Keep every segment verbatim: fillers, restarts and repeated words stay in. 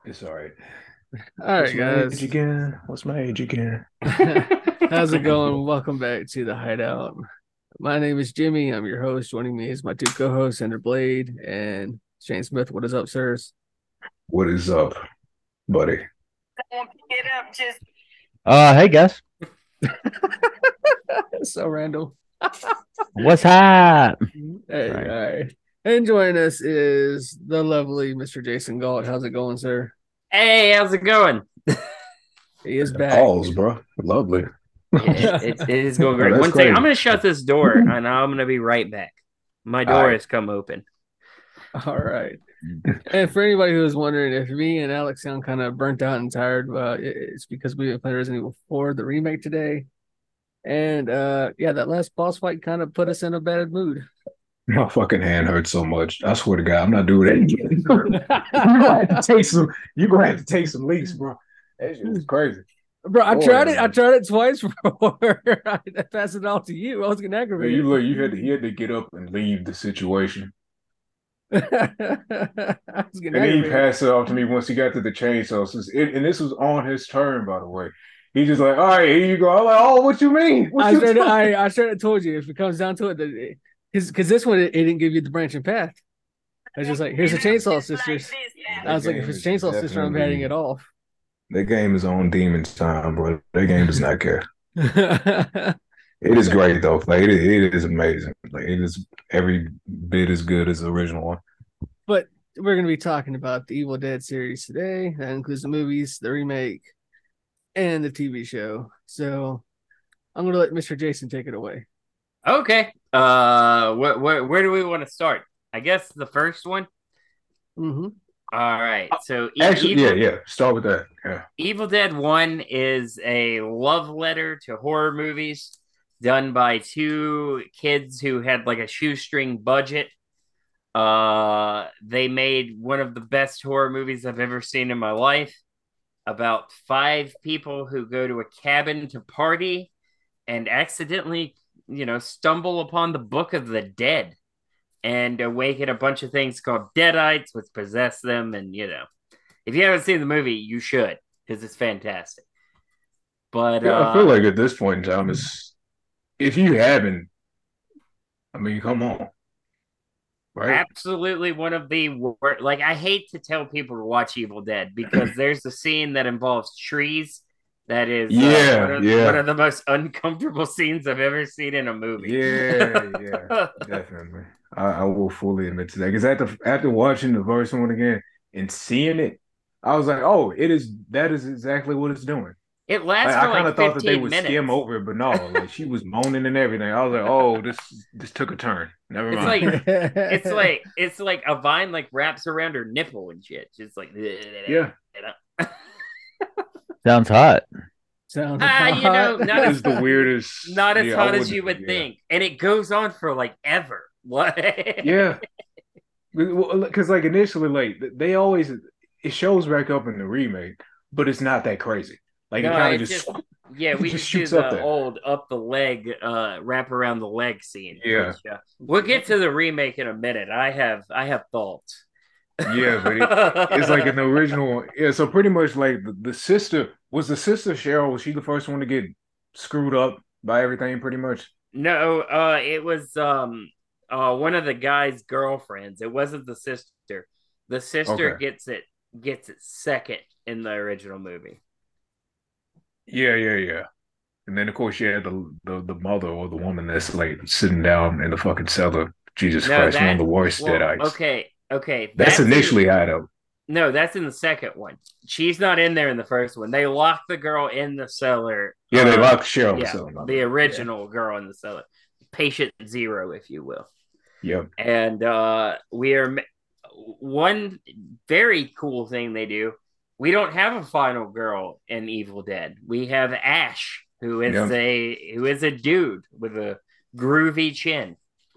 It's all right. All What's right, my age guys. again? What's my age again? How's it going? Welcome back to the Hideout. My name is Jimmy. I'm your host. Joining me is my two co-hosts, Ender Blade and Shane Smith. What is up, sirs? What is up, buddy? Uh, hey guys, So random. what's up? Hey, Right. all right. And joining us is the lovely Mister Jason Galt. How's it going, sir? Hey, how's it going? He is back. Pause, bro. Lovely. It, it, it is going Oh, great. that's One second, I'm crazy. going to shut this door and I'm going to be right back. My All door right. has come open. All right. And for anybody who is wondering if me and Alex sound kind of burnt out and tired, uh, it's because we played Resident Evil four, the remake today. And uh yeah, that last boss fight kind of put us in a bad mood. My fucking hand hurts so much. I swear to God, I'm not doing that again. You're gonna have to take some. You're gonna have to take some leaks, bro. That shit was crazy. Bro, I Lord tried have it. I mercy. tried it twice before I passed it off to you. I was getting Yeah, aggravated. you look. You had to. He had to get up and leave the situation, I was getting and then he aggravated. passed it off to me once he got to the chainsaw. Since it, and this was on his turn, by the way. He just like, all right, here you go. I'm like, oh, what you mean? What I you started. doing? I I started told you if it comes down to it, because because this one it, it didn't give you the branching path. I was just like, here's a chainsaw sisters. I That was like, if game it's is chainsaw sister, I'm heading definitely it off. that game is on demon time, bro. That game does not care. It is great though. Like it is, it is amazing. Like it is every bit as good as the original one. But we're going to be talking about the Evil Dead series today. That includes the movies, the remake, and the T V show. So I'm going to let Mister Jason take it away. Okay. Uh, wh- wh- where do we want to start? I guess the first one. Mm-hmm. All right. So e- Actually, yeah, Evil yeah. Start with that. Yeah. Evil Dead one is a love letter to horror movies done by two kids who had like a shoestring budget. Uh, they made one of the best horror movies I've ever seen in my life about five people who go to a cabin to party and accidentally, you know, stumble upon the Book of the Dead and awaken a bunch of things called Deadites, which possess them. And, you know, if you haven't seen the movie, you should because it's fantastic. But, Yeah, I feel uh, like at this point in time is if you haven't, I mean, come on, right? absolutely one of the worst. Like, I hate to tell people to watch Evil Dead because there's a scene that involves trees that is uh, one Yeah, of one yeah, of the most uncomfortable scenes I've ever seen in a movie. yeah, yeah, definitely. I, I will fully admit to that because after after watching the first one again and seeing it, I was like, oh, it is that is exactly what it's doing. It Like lasts I for kind like of thought that they fifteen would skim minutes. over it, but no, like she was moaning and everything. I was like, oh, this this took a turn. Never It's mind. like it's like it's like a vine like wraps around her nipple and shit. Just like Yeah, Sounds hot. Sounds ah, you hot. know, not that as is the weirdest. not as Yeah, I hot as wouldn't. you would Yeah, think, and it goes on for like ever. What? yeah. Because like initially, like they always it shows back up in the remake, but it's not that crazy. Like it No, kind of it's just just yeah, it we just just do shoots up the there. old up the leg, uh, wrap around the leg scene, Yeah, which uh, we'll get to the remake in a minute. I have I have thoughts. yeah, but it, it's like in the original. Yeah, so pretty much like the, the sister was the sister Cheryl. Was she the first one to get screwed up by everything? Pretty much. No, uh, it was um, uh, one of the guy's girlfriends. It wasn't the sister. The sister Okay. gets it gets it second in the original movie. Yeah, yeah, yeah. And then of course you had the the, the mother or the woman that's like sitting down in the fucking cellar. Jesus No, Christ, one of that the worst well, deadites. okay, okay, That's that's in initially how though. no, that's in the second one. She's not in there in the first one. They lock the girl in the cellar. Yeah, they Uh, locked Cheryl in the yeah, cellar, my the bad. Yeah. original girl in the cellar, patient zero, if you will. Yep. And uh, we are one very cool thing they do. We don't have a final girl in Evil Dead. We have Ash, who is Yep. a who is a dude with a groovy chin.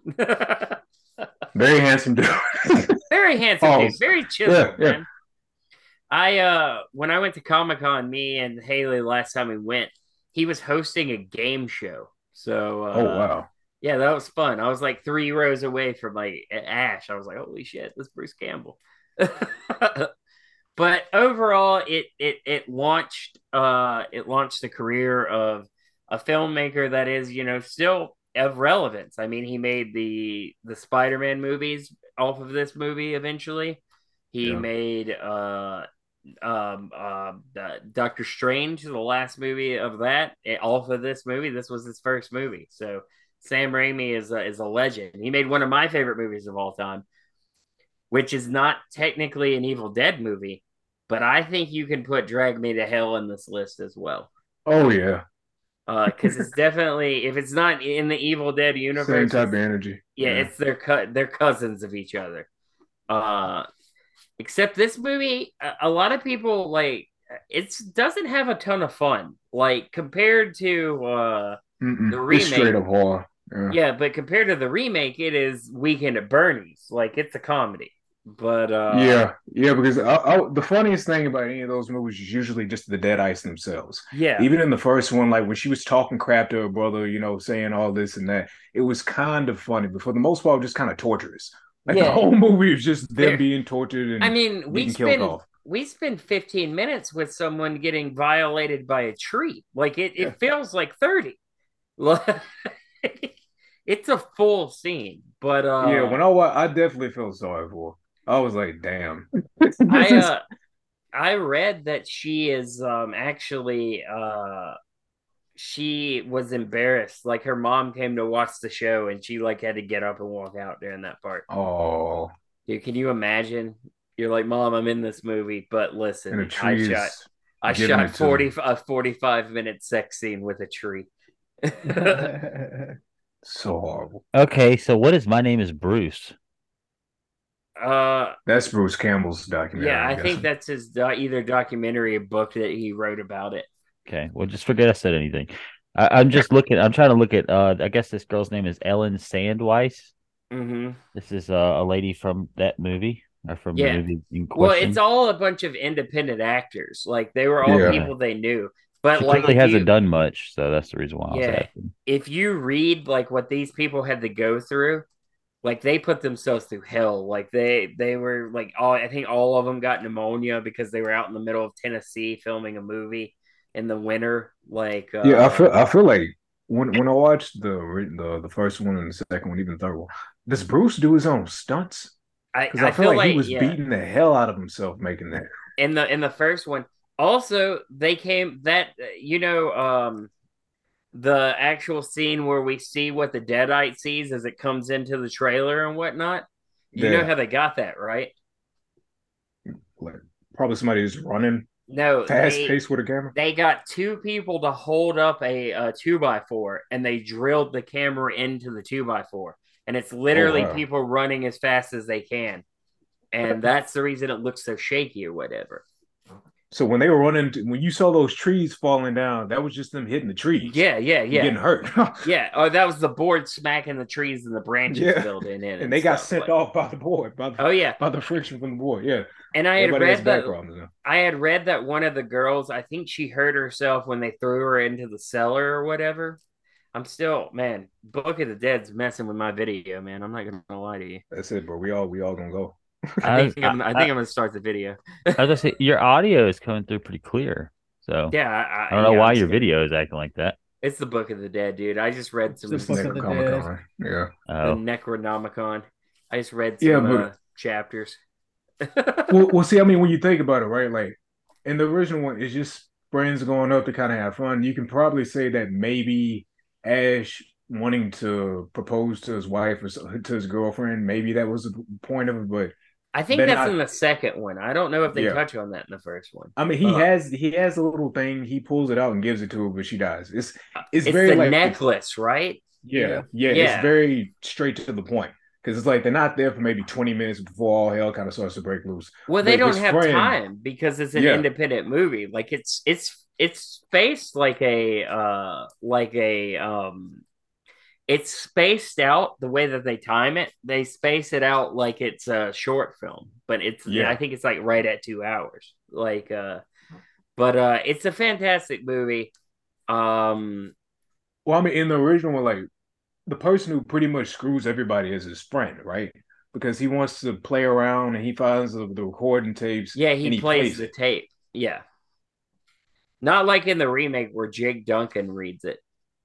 Very handsome dude. Very handsome Oh, dude, very yeah, chiseled, yeah. man. I uh when I went to Comic Con, me and Haley last time we went, he was hosting a game show. So Oh uh wow. yeah, that was fun. I was like three rows away from like Ash. I was like, holy shit, this is Bruce Campbell. but overall, it it it launched uh it launched the career of a filmmaker that is, you know, still of relevance. I mean, he made the the Spider-Man movies off of this movie eventually. He Yeah. made uh um uh Doctor Strange, the last movie of that, eh, off of this movie. This was his first movie. So Sam Raimi is a, is a legend. He made one of my favorite movies of all time, which is not technically an Evil Dead movie, but I think you can put Drag Me to Hell in this list as well. Oh yeah. Because uh, it's definitely, if it's not in the Evil Dead Same universe, type of energy. yeah, Yeah. it's their co- they're cousins of each other. Uh, except this movie, a, a lot of people like it doesn't have a ton of fun, like compared to uh, the Mm-mm. It's straight remake. up horror. Yeah. Yeah, but compared to the remake, it is Weekend at Bernie's. Like it's a comedy. But uh Yeah, yeah, because I, I, the funniest thing about any of those movies is usually just the Deadites themselves. yeah. Even in the first one, like when she was talking crap to her brother, you know, saying all this and that, it was kind of funny, but for the most part, just kind of torturous. Like the Yeah. whole movie is just them There- being tortured I and mean, we getting killed spend off. we spend fifteen minutes with someone getting violated by a tree. Like it, Yeah. it feels like thirty. It's a full scene, but uh Yeah, when I wa- I definitely felt sorry for her. I was like, damn, this I is uh I read that she is um actually uh she was embarrassed. Like her mom came to watch the show and she like had to get up and walk out during that part. oh, Dude, can you imagine? You're like, Mom, I'm in this movie, but and the listen, I tree shot is I giving shot it to forty them. a forty-five minute sex scene with a tree. So horrible. Okay, so what is My Name is Bruce? uh That's Bruce Campbell's documentary, yeah, I I'm think guessing. that's his do- either documentary or book that he wrote about it. Okay, well, just forget I said anything. I, I'm just looking. I'm trying to look at. Uh, I guess this girl's name is Ellen Sandweiss. Hmm. This is uh, a lady from that movie or from the Yeah. movie in Well, it's question. all a bunch of independent actors. Like they were all Yeah. people they knew. But She like clearly if hasn't you done much, so that's the reason why I was yeah, asking. if you read like what these people had to go through, like they put themselves through hell. Like they they were like all I think all of them got pneumonia because they were out in the middle of Tennessee filming a movie in the winter. Like Yeah, I uh feel I feel like when when I watched the ori- the the first one and the second one, even the third one, does Bruce do his own stunts? I Because I I feel feel like he like was yeah, beating the hell out of himself making that. in the in the first one. Also, they came that you know um the actual scene where we see what the Deadite sees as it comes into the trailer and whatnot. You know Yeah, how they got that, right? like probably somebody who's running No, fast they paced with a camera. they got two people to hold up a, a two by four and they drilled the camera into the two by four. And it's Oh literally wow! people running as fast as they can. And that's the reason it looks so shaky or whatever. So when they were running, to, when you saw those trees falling down, that was just them hitting the trees Yeah, yeah, and yeah. getting hurt. Yeah. Oh, that was the board smacking the trees and the branches Yeah, building in and and they got stuff. sent But off by the board, by the oh yeah. by the friction from the board. Yeah, And I had everybody has read back that problems now. I had read that one of the girls, I think she hurt herself when they threw her into the cellar or whatever. I'm still, man, Book of the Dead's messing with my video, man. I'm not gonna lie to you. That's it, bro. We all we all gonna go. I I, was- think I, I'm I I, think I'm gonna start the video. I was gonna say your audio is coming through pretty clear, so Yeah, I, I I, don't know yeah, why I'm your scared. video is acting like that. It's the Book of the Dead, dude. I just read The It's some Book of the Dead. Necronomicon. Yeah, the Oh, Necronomicon. I just read yeah, some but uh chapters. well, well, see, I mean, when you think about it, right? Like in the original one, it's just friends going up to kind of have fun. You can probably say that maybe Ash wanting to propose to his wife or so- to his girlfriend, maybe that was the point of it, but I think they're that's in not. the second one. I don't know if they Yeah, touch on that in the first one. I mean, he Uh, has he has a little thing. He pulls it out and gives it to her, but she dies. It's it's it's very the like necklace, right? yeah, Yeah. yeah. It's Yeah. very straight to the point because it's like they're not there for maybe twenty minutes before all hell kind of starts to break loose. Well, they But don't his have friend, time because it's an yeah, independent movie. Like it's it's it's spaced like a uh like a um it's spaced out the way that they time it. They space it out like it's a short film, but it's I yeah. think it's like right at two hours. Like uh but uh it's a fantastic movie. Um Well, I mean, in the original one, like the person who pretty much screws everybody is his friend, right? because he wants to play around and he finds the, the recording tapes. Yeah, he and he plays plays the it. tape. Yeah. Not like in the remake where Jake Duncan reads it.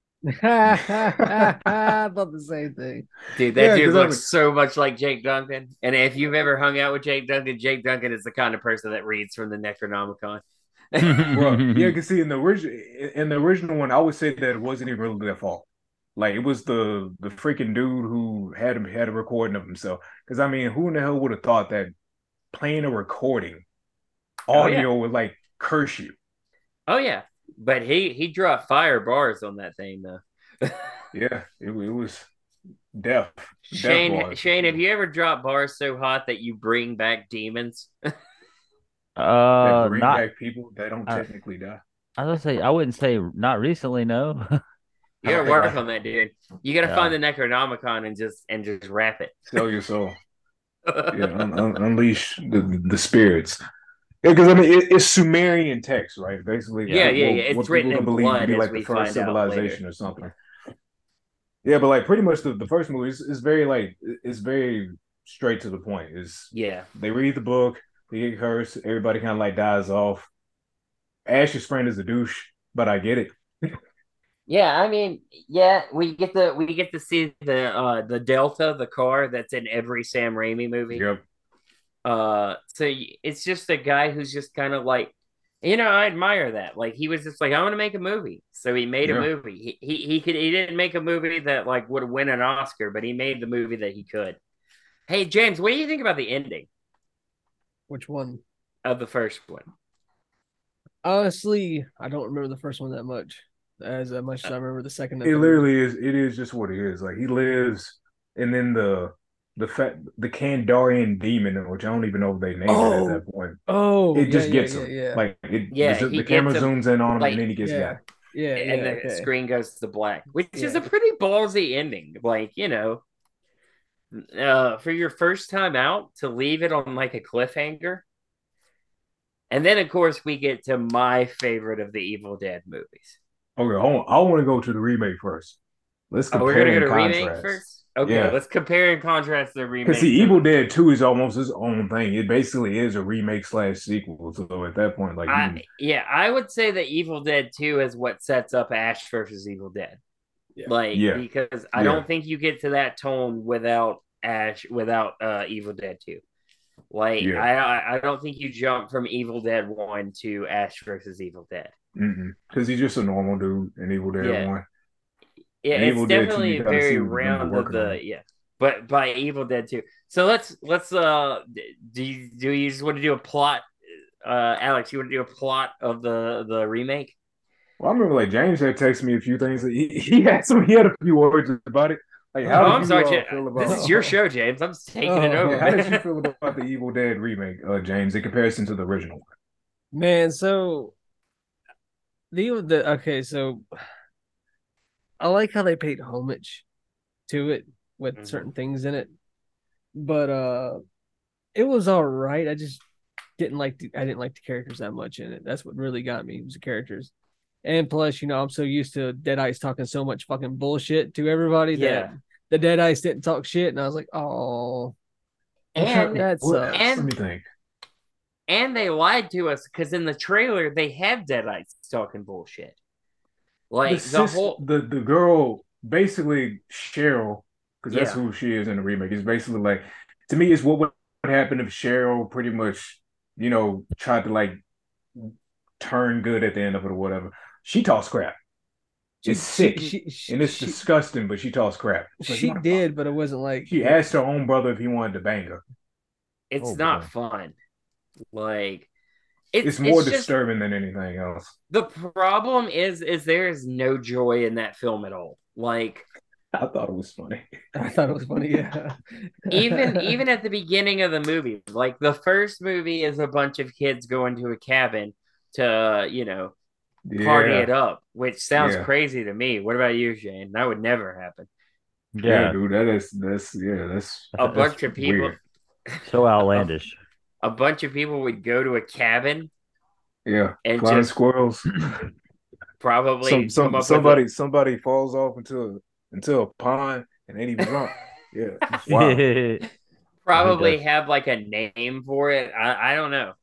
I thought the same thing. Dude, that Yeah, dude 'cause I looks was- so much like Jake Duncan. And if you've ever hung out with Jake Duncan, Jake Duncan is the kind of person that reads from the Necronomicon. Bro, yeah, because see in the original in the original one, I would say that it wasn't even really their fault. Like it was the the freaking dude who had him had a recording of himself. Because I mean, who in the hell would have thought that playing a recording Oh, yeah. audio would like curse you? Oh yeah, but he he dropped fire bars on that thing though. Yeah, it, it was death. death Shane, bars, for Shane, have sure. you ever dropped bars so hot that you bring back demons? That uh, bring not. back people that don't Uh, technically die. I was gonna say I wouldn't say not recently. No. You gotta Okay, work right. on that, dude. You gotta Yeah. find the Necronomicon and just and just wrap it. Sell your soul. Yeah, un, un, unleash the the spirits. Yeah, because I mean it, it's Sumerian text, right? Basically, Yeah, what- yeah, what- yeah. It's what written people in believe to blood, be as like the we first find out later. civilization or something. Yeah, but like pretty much the, the first movie is, is very like it's very straight to the point. Is Yeah. they read the book, they get cursed, everybody kind of like dies off. Ash's friend is a douche, but I get it. Yeah, I mean, yeah, we get the we get to see the uh the Delta, the car that's in every Sam Raimi movie. Yep. Uh, so y- it's just a guy who's just kind of like, you know, I admire that. Like he was just like, I want to make a movie, so he made a Yeah. movie. He, he he could he didn't make a movie that like would win an Oscar, but he made the movie that he could. Hey James, what do you think about the ending Which one? of the first one? Honestly, I don't remember the first one that much, as uh, much as I remember the second and It third. literally is. It is just what it is. Like he lives, and then the the fact the Kandarian demon, which I don't even know if they named it Oh. at that point. Oh, It yeah, just yeah, gets yeah, him. yeah. Like it, Yeah, the, he the camera gets him, zooms in on him, like- and then he gets yeah. got. yeah, yeah, And the okay. screen goes to black, which is Yeah. a pretty ballsy ending. Like, you know, uh, for your first time out to leave it on like a cliffhanger. And then, of course, we get to my favorite of the Evil Dead movies. Okay, hold on. I want to go to the remake first. Let's Oh, compare we're gonna go and to remake contrast. first. Okay, Yeah. let's compare and contrast the remake. Because see, to- Evil Dead Two is almost its own thing. It basically is a remake slash sequel. So at that point, like, you I, can- yeah, I would say that Evil Dead Two is what sets up Ash versus Evil Dead. Yeah. Like, Yeah. because I Yeah. don't think you get to that tone without Ash, without uh, Evil Dead Two. Like, Yeah. I I- I don't think you jump from Evil Dead One to Ash versus Evil Dead. because he's just a normal dude in Evil Dead Yeah. One. Yeah, And it's Evil Dead two, definitely you kinda very see what they're round of working the on. yeah. But by Evil Dead Two, so let's let's uh do you do you just want to do a plot? Uh, Alex, you want to do a plot of the the remake? Well, I remember like James had texted me a few things. He, he had some. He had a few words about it. Like, how Oh, did I'm you sorry, uh, James. feel about? This is your show, James. I'm just taking it Oh, over. Yeah, how did you man. feel about the Evil Dead remake, uh, James, in comparison to the original one? Man, so the the okay, so I like how they paid homage to it with Mhm. certain things in it, but uh, it was all right. I just didn't like the I didn't like the characters that much in it. That's what really got me was the characters, and plus, you know, I'm so used to Deadites talking so much fucking bullshit to everybody Yeah. that the Deadites didn't talk shit, and I was like, oh, And that What- sucks. Let and me think. and they lied to us because in the trailer they have Deadites talking bullshit. Like the, the sis- whole the the girl, basically Cheryl, because that's Yeah. who she is in the remake. It's basically like, to me, it's what would happen if Cheryl pretty much, you know, tried to like turn good at the end of it or whatever. She talks crap. She- It's sick she- she- and it's she- disgusting, but she talks crap. It's like, She motherfucker. did, but it wasn't like She asked her own brother if he wanted to bang her. it's Oh, not boy. fun. Like it's, It's more it's just- disturbing than anything else. the problem is is there is no joy in that film at all. Like I thought it was funny. I thought it was funny. Yeah, even even at the beginning of the movie, like the first movie is a bunch of kids going to a cabin to, you know, party Yeah, it up, which sounds Yeah. crazy to me. What about you, Shane? That would never happen. yeah, Yeah, dude. That is that's yeah, that's A That's bunch of people weird. so outlandish. a bunch of people would go to a cabin Yeah, and flying just squirrels. probably some come some up somebody with a, somebody falls off into into a pond and ain't even drunk. Yeah, it's wild. probably does. have like a name for it. I, I don't know.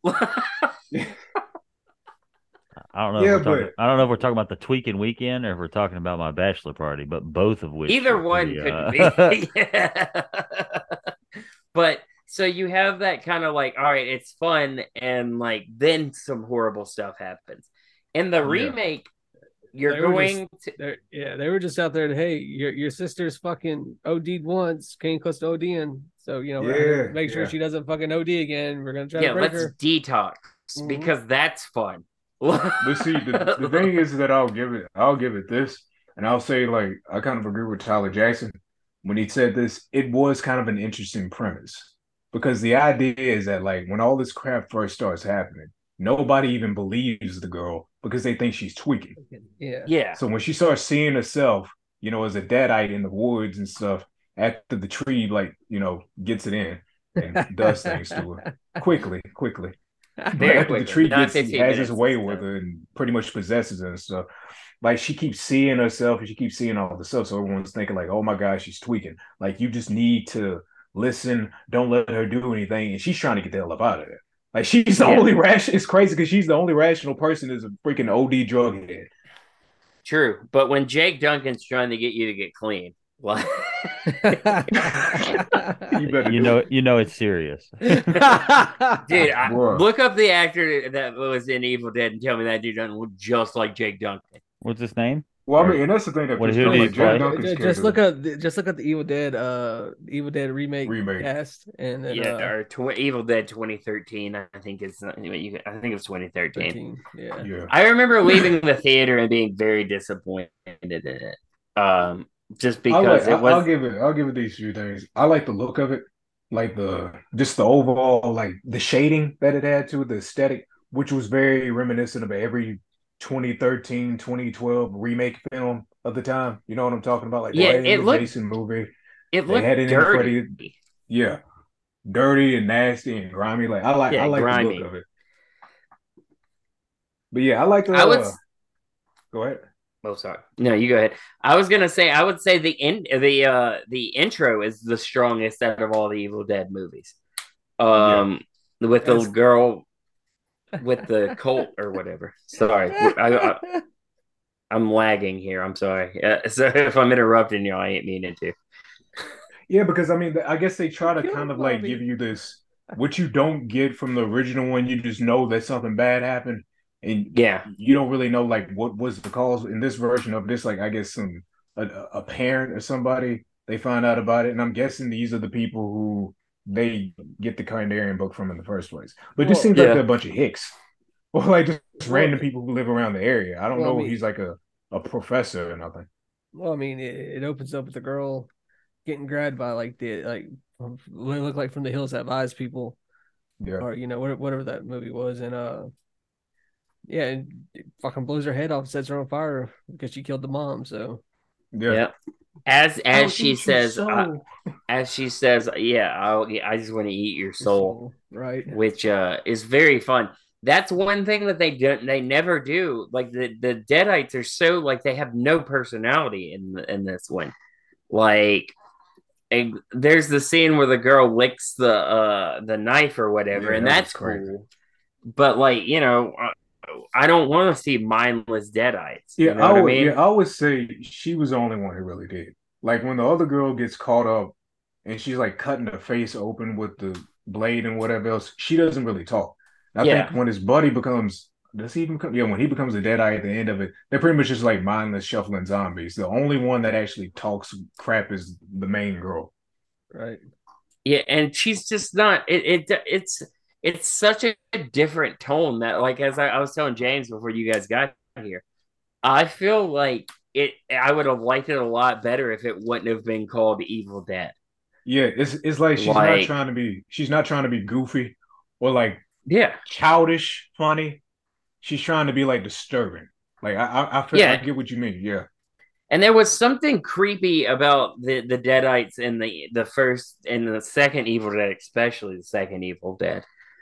I don't know Yeah, if we're talking. but I don't know if we're talking about the tweaking weekend or if we're talking about my bachelor party, but both of which Either were one pretty. could Uh... be. Yeah. But so you have that kind of like, all right, it's fun, and like then some horrible stuff happens. In the yeah, remake, you're They were just, going to they're, yeah, they were just out there to, hey, your your sister's fucking OD'd once, came close to ODing, so you know, we're gonna yeah, make sure yeah. she doesn't fucking O D again. We're gonna try to yeah, break let's her. detox Mhm. because that's fun. But see, the the thing is that I'll give it, I'll give it this, and I'll say like I kind of agree with Tyler Jackson when he said this. It was kind of an interesting premise because the idea is that like when all this crap first starts happening, nobody even believes the girl because they think she's tweaking. Yeah. Yeah, So when she starts seeing herself, you know, as a deadite in the woods and stuff, after the tree like you know gets it in and does things to her quickly, quickly. But very after the quickly, tree not gets fifteen has his minutes and way with stuff. her and pretty much possesses her and stuff, like she keeps seeing herself and she keeps seeing all the stuff. So everyone's thinking like, oh my God, she's tweaking. Like you just need to listen, don't let her do anything. And she's trying to get the hell up out of there. Like she's the Yeah, only rational. It's crazy because she's the only rational person is a freaking O D drug head. true. But when Jake Duncan's trying to get you to get clean, like, You better you do know, it, you know, it's serious. dude, I, bro. look up the actor that was in Evil Dead and tell me that dude doesn't look just like Jake Duncan. What's his name? Well, I Or mean, and that's the thing that what? pissed Who me did off. he Like Jack play? Duncan's just look character at the, just look at the Evil Dead, uh, Evil Dead remake remake. cast, and then Yeah, uh, or tw- Evil Dead twenty thirteen. I think it's you. I think it was twenty thirteen. thirteen. Yeah. Yeah, I remember leaving the theater and being very disappointed in it. Um, just I like. because I, it was I'll give it. I'll give it these few things. I like the look of it, like the just the overall like the shading that it had to it, the aesthetic, which was very reminiscent of every twenty thirteen, twenty twelve remake film of the time. You know what I'm talking about? Like they yeah, had it in it the looked Jason movie. it They had looked it in dirty. Freddy. Yeah, dirty and nasty and grimy. Like I like. I Yeah, like the look grimy. of it. But yeah, I like the. I would. Uh, go ahead. Oh, sorry. No, you go ahead. I was gonna say I would say the in the uh the intro is the strongest out of all the Evil Dead movies. Yeah. Um, with the As girl with the colt or whatever. Sorry, I, I I'm lagging here. I'm sorry. Uh, so if I'm interrupting you, I ain't meaning to. Yeah, because I mean, I guess they try to Kill kind of like give Bobby. you this what you don't get from the original one. You just know that something bad happened, and Yeah, you don't really know like what was the cause. In this version of this, like I guess some a, a parent or somebody they find out about it, and I'm guessing these are the people who they get the Carnarian book from in the first place. But it just Well, seems like they're yeah, a bunch of hicks, or like just well, random people who live around the area. I don't well, I know if mean, he's like a a professor or nothing. well, I mean, it, it opens up with the girl getting grabbed by like the like what it looked like from the Hills Have Eyes people, Yeah, or you know whatever, whatever that movie was, and uh, yeah, and it fucking blows her head off, and sets her on fire because she killed the mom. So yeah. yeah. As I'll as she eat your says, uh, soul. as she says, yeah, I'll, I just want to eat your soul, so, right? which uh is very fun. That's one thing that they don't they never do. Like the the Deadites are so like they have no personality in in this one. Like and there's the scene where the girl licks the uh the knife or whatever, Yeah, and that was that's crazy. cool. But like you know, uh, I don't want to see mindless Deadites. Yeah, You know I what I would. Yeah, mean? I would say she was the only one who really did. Like when the other girl gets caught up and she's like cutting her face open with the blade and whatever else, she doesn't really talk. And I think Yeah, when his buddy becomes, does he even become? Yeah, when he becomes a dead eye at the end of it, they're pretty much just like mindless shuffling zombies. The only one that actually talks crap is the main girl. Right. yeah, and she's just not. It, it it's it's such a different tone that like as I, I was telling James before you guys got here, I feel like it. I would have liked it a lot better if it wouldn't have been called Evil Dead. Yeah, it's it's like she's not Like, trying to be. She's not trying to be goofy or like yeah, childish funny. She's trying to be like disturbing. Like I, I, I feel, I yeah. get what you mean. Yeah, And there was something creepy about the the Deadites in the the first and the second Evil Dead, especially the second Evil Dead,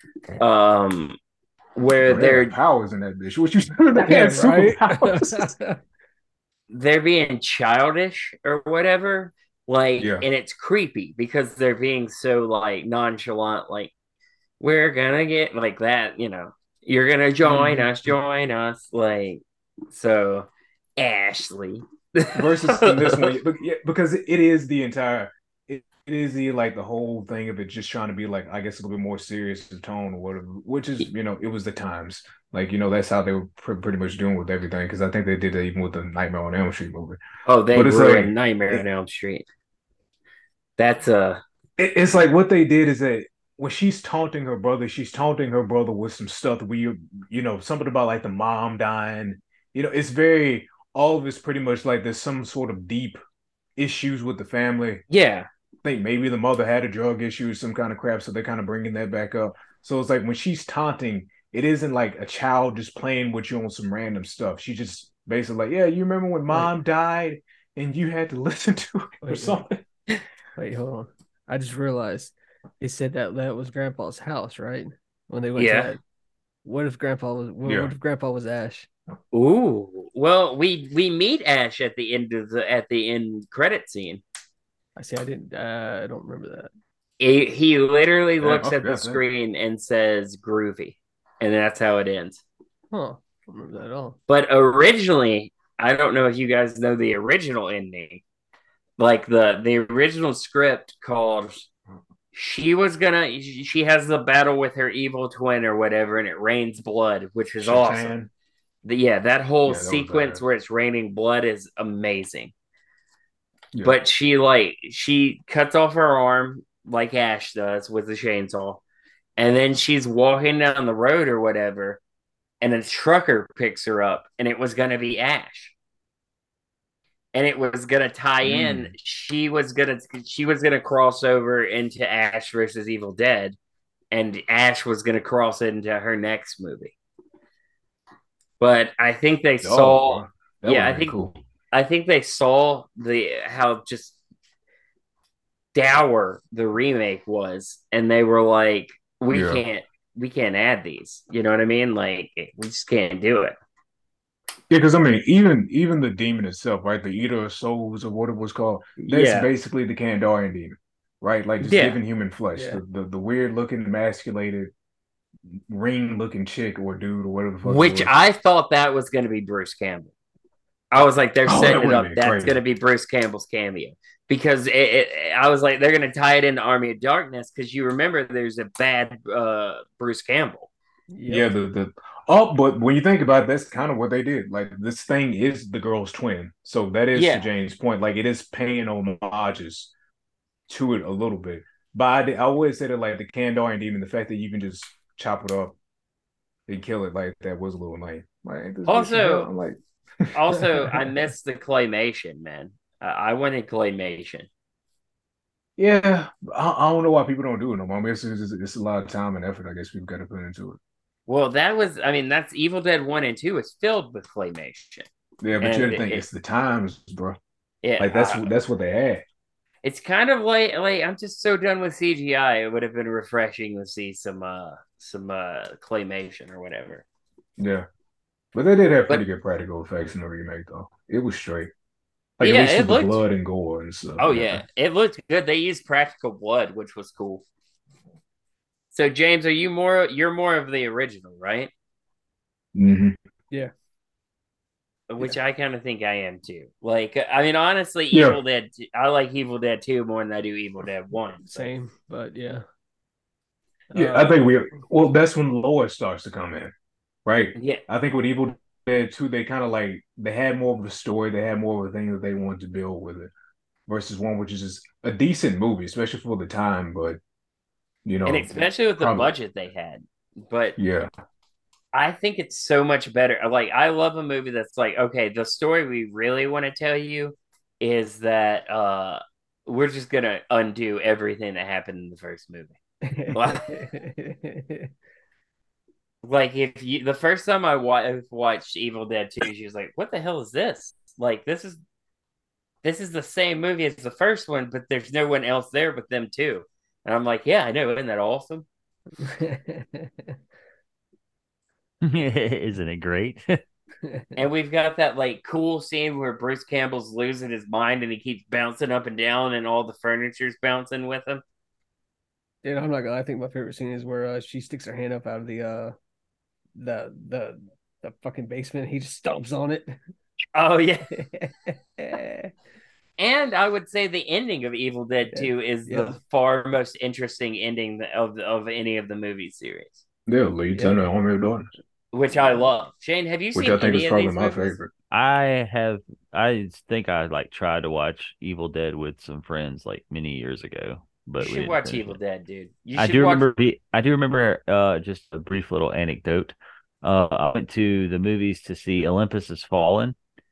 um, where bro, they had they're powers in that bitch. What you said? They Yeah. had Right. superpowers. they're being childish or whatever. Like, Yeah. and it's creepy because they're being so like nonchalant, like, we're gonna get like that, you know, you're gonna join Mhm. us, join us. Like, so Ashley. Versus in this one, but yeah, because it is the entire, it, it is the like the whole thing of it just trying to be like, I guess a little bit more serious the tone or whatever, which is, you know, it was the times. Like, you know, that's how they were pr pretty much doing with everything. Because I think they did that even with the Nightmare on Elm Street movie. Oh, they But it's ruined like, Nightmare on it, Elm Street. That's a it, it's like what they did is that when she's taunting her brother, she's taunting her brother with some stuff that we, you know, something about like the mom dying. You know, it's very, all of it's pretty much like there's some sort of deep issues with the family. yeah. I think maybe the mother had a drug issue, some kind of crap, so they're kind of bringing that back up. So it's like when she's taunting, it isn't like a child just playing with you on some random stuff. She just basically like, yeah, you remember when Wait, mom died and you had to listen to it or wait, something? wait, hold on. I just realized they said that that was Grandpa's house, right? When they went to Yeah. that. What if Grandpa was? What Yeah. what if Grandpa was Ash? Ooh. Well, we we meet Ash at the end of the at the end credit scene. I see. I didn't. Uh, I don't remember that. He, he literally Damn, looks I at the forgot that. screen and says groovy. And that's how it ends. Huh? I don't remember that at all. But originally, I don't know if you guys know the original ending. Like the the original script called she was gonna she has the battle with her evil twin or whatever, and it rains blood, which is awesome. Shatan. The, yeah, that whole Yeah, that was sequence bad. where it's raining blood is amazing. Yeah. But she like she cuts off her arm like Ash does with the chainsaw, and then she's walking down the road or whatever, and a trucker picks her up, and it was gonna be Ash. And it was gonna tie in. Mm. She was gonna she was gonna cross over into Ash versus Evil Dead, and Ash was gonna cross into her next movie. But I think they Oh, saw, bro. That would yeah, have I been think cool. I think they saw the how just dour the remake was, and they were like, we Yeah. can't we can't add these. You know what I mean? Like we just can't do it. Yeah, because I mean, even even the demon itself, right? The Eater of Souls or what it was called, that's Yeah, basically the Kandarian demon, right? Like just yeah. giving human flesh. Yeah. The the, the weird looking, emasculated, ring looking chick or dude or whatever the fuck it Which was. I thought that was going to be Bruce Campbell. I was like, they're Oh, that setting it would have up. been That's going to crazy. be Bruce Campbell's cameo because it, it, I was like, they're going to tie it into Army of Darkness because you remember there's a bad uh, Bruce Campbell. Yeah, Yep. the the oh, but when you think about it, that's kind of what they did. Like this thing is the girl's twin, so that is to Yeah. James' point. Like it is paying homages to it a little bit. But I, did- I always said it like the Kandarian demon, the fact that you can just chop it up and kill it like that was a little lame. Like, ain't this bitch in hell? Also, I'm like, also, I missed the claymation, man. Uh, I wanted claymation. yeah, I, I don't know why people don't do it no more. I mean, it's, it's, it's a lot of time and effort, I guess people got to put into it. Well, that was, I mean, that's Evil Dead one and two is filled with claymation. Yeah, but you And got to think it, it's the times, bro. yeah, Like that's uh, that's what they had. it's kind of like, like I'm just so done with C G I. It would have been refreshing to see some, uh, some, uh, claymation or whatever. Yeah, but they did have pretty But good practical effects in the remake, though. It was straight, like at yeah, least it with the looked, blood and gore and stuff. oh, Yeah. yeah, it looked good. They used practical blood, which was cool. So, James, are you more, you're more of the original, right? Hmm. Yeah. Which Yeah. I kind of think I am too. Like, I mean, honestly, Yeah. Evil Dead, I like Evil Dead two more than I do Evil Dead one. But Same, but yeah. Yeah, I think Uh, we well, that's when lore starts to come in, right? yeah, I think with Evil Dead two, they kind of like they had more of a story, they had more of a thing that they wanted to build with it, versus one which is just a decent movie, especially for the time, but you and know, especially with the probably budget they had. But yeah. I think it's so much better. Like, I love a movie that's like, okay, the story we really want to tell you is that uh we're just gonna undo everything that happened in the first movie. Like if you the first time I wa- watched Evil Dead two, she was like, "What the hell is this? Like this is this is the same movie as the first one, but there's no one else there but them two." And I'm like, "Yeah, I know. Isn't that awesome?" Isn't it great? And we've got that like cool scene where Bruce Campbell's losing his mind and he keeps bouncing up and down and all the furniture's bouncing with him. Dude, I'm not gonna. I think my favorite scene is where uh, she sticks her hand up out of the uh the the the fucking basement. He just stomps on it. Oh yeah. And I would say the ending of Evil Dead two is yeah. the far most interesting ending of of any of the movie series. Yeah, leads Yeah. into Army of Darkness, which I love. Shane, have you which seen I think any is of probably these my movies? favorite. I have. I think I like tried to watch Evil Dead with some friends like many years ago, You but we should didn't watch finish Evil it. Dead, dude. You I should do watch. remember. be- I do remember. Uh, just a brief little anecdote. Uh, I went to the movies to see Olympus Has Fallen,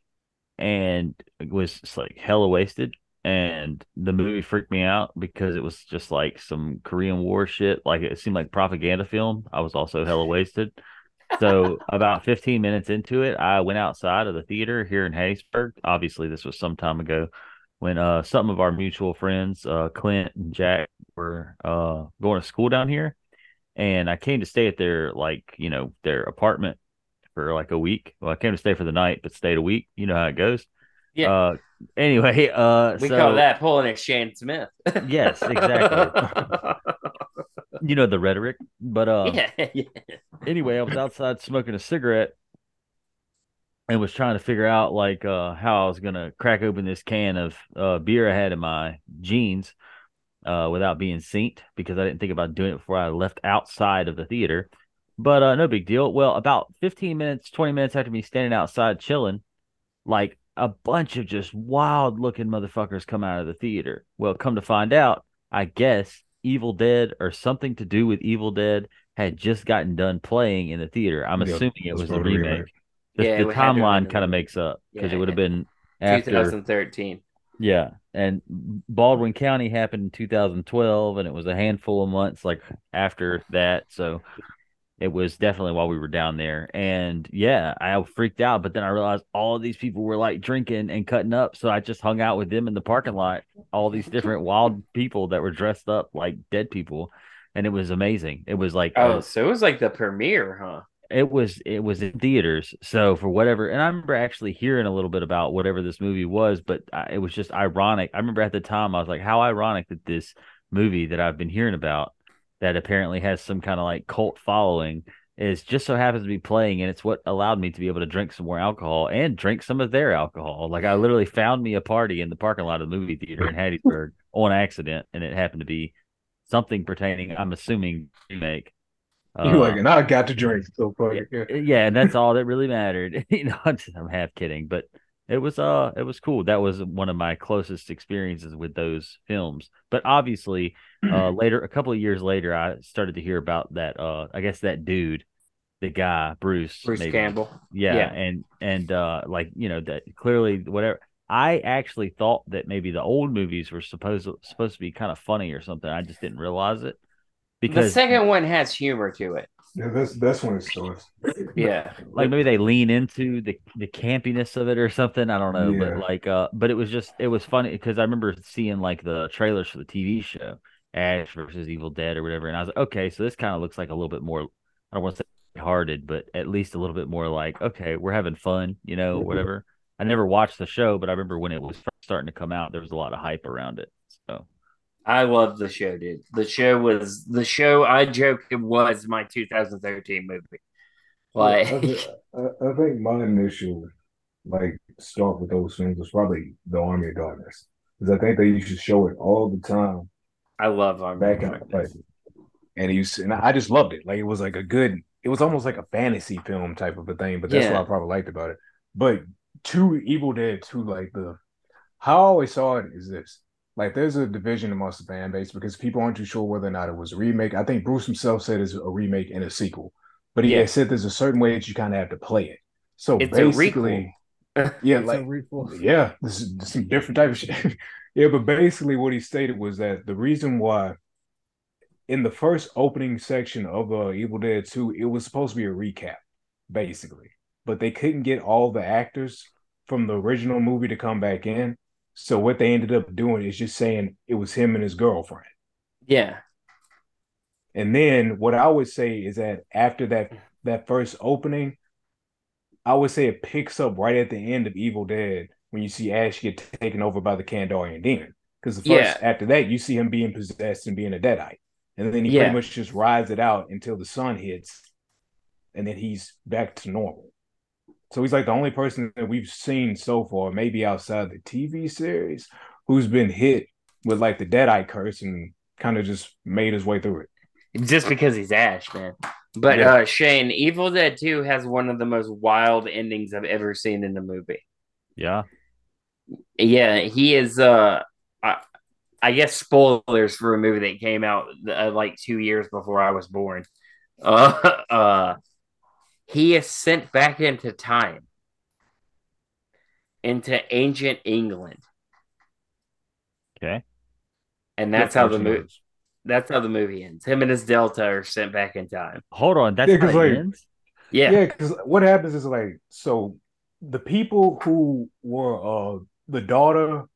and was just, like hella wasted. And the movie freaked me out because it was just like some Korean War shit. Like it seemed like propaganda film. I was also hella wasted. So about fifteen minutes into it, I went outside of the theater here in Hattiesburg. Obviously, this was some time ago when uh, some of our mutual friends, uh, Clint and Jack, were uh, going to school down here. And I came to stay at their, like, you know, their apartment for like a week. Well, I came to stay for the night, but stayed a week. You know how it goes. Yeah, Uh, anyway, uh, we call so that pulling a Shane Smith. yes, exactly. You know the rhetoric, but um, yeah, yeah. anyway, I was outside smoking a cigarette and was trying to figure out like uh how I was gonna crack open this can of uh beer I had in my jeans uh without being synced because I didn't think about doing it before I left outside of the theater. But uh no big deal. Well, about fifteen minutes, twenty minutes after me standing outside chilling, like a bunch of just wild looking motherfuckers come out of the theater. Well, come to find out, I guess Evil Dead or something to do with Evil Dead had just gotten done playing in the theater. I'm Yeah, assuming it that's was a probably the remake. remake. The, Yeah, the it had to have been timeline a kind of remake. makes up because it Yeah, would have been yeah. after, twenty thirteen. yeah. And Baldwin County happened in two thousand twelve, and it was a handful of months like after that. So it was definitely while we were down there. And yeah, I freaked out, but then I realized all of these people were like drinking and cutting up. So I just hung out with them in the parking lot, all these different wild people that were dressed up like dead people. And it was amazing. It was like Oh, a, so it was like the premiere, huh? it was it was in theaters. So for whatever, and I remember actually hearing a little bit about whatever this movie was, but I, it was just ironic. I remember at the time I was like, how ironic that this movie that I've been hearing about that apparently has some kind of like cult following is just so happens to be playing, and it's what allowed me to be able to drink some more alcohol and drink some of their alcohol. Like I literally found me a party in the parking lot of the movie theater in Hattiesburg on accident, and it happened to be something pertaining, I'm assuming, remake. You like, Uh, and I got to drink. So fuck yeah, it. Yeah. yeah, and that's all that really mattered. You know, I'm, just, I'm half kidding, but it was uh, it was cool. That was one of my closest experiences with those films. But obviously, uh, later, a couple of years later, I started to hear about that. Uh, I guess that dude, the guy, Bruce, Bruce maybe. Campbell. Yeah, Yeah. and and uh, like you know that clearly whatever. I actually thought that maybe the old movies were supposed supposed to be kind of funny or something. I just didn't realize it The because second one has humor to it. Yeah, that's that's when it starts. Yeah. like maybe they lean into the the campiness of it or something. I don't know, but Yeah. like uh, but it was just it was funny because I remember seeing like the trailers for the T V show Ash versus Evil Dead or whatever, and I was like, okay, so this kind of looks like a little bit more. I don't want to say hearted, but at least a little bit more like okay, we're having fun, you know, whatever. I never watched the show, but I remember when it was first starting to come out, there was a lot of hype around it. So I love the show, dude. The show was the show I joke it was my two thousand thirteen movie. Yeah, I, Like thi- I, I think my initial like start with those films was probably The Army of Darkness because I think they used to show it all the time I love Army of back in like, Darkness. and he used to, and I just loved it. Like it was like a good, it was almost like a fantasy film type of a thing. But that's what I Yeah. probably liked about it. But two Evil Dead, two like the how I always saw it is this. Like there's a division amongst the fan base because people aren't too sure whether or not it was a remake. I think Bruce himself said it's a remake and a sequel, but he Yeah. had said there's a certain way that you kind of have to play it. So It's a requel. basically, yeah, It's a like requel. yeah, this is, this is some different type of shit. Yeah, but basically what he stated was that the reason why in the first opening section of uh, Evil Dead two, it was supposed to be a recap, basically, but they couldn't get all the actors from the original movie to come back in. So what they ended up doing is just saying it was him and his girlfriend. Yeah. And then what I would say is that after that that first opening, I would say it picks up right at the end of Evil Dead when you see Ash get taken over by the Kandarian demon. Because the Yeah, first after that, you see him being possessed and being a deadite, and then he pretty yeah. much just rides it out until the sun hits, and then he's back to normal. So he's like the only person that we've seen so far, maybe outside the T V series, who's been hit with like the deadite curse and kind of just made his way through it. Just because he's Ash, man. But Yeah. uh Shane, Evil Dead two has one of the most wild endings I've ever seen in a movie. Yeah. Yeah, he is uh I, I guess spoilers for a movie that came out uh, like two years before I was born. Uh, uh he is sent back into time, into ancient England. Okay. And that's Yep, how the Archie movie knows. that's how the movie ends. Him and his Delta are sent back in time. Hold on. That's Yeah, how because it like ends? Yeah. yeah, because what happens is like so the people who were uh the daughter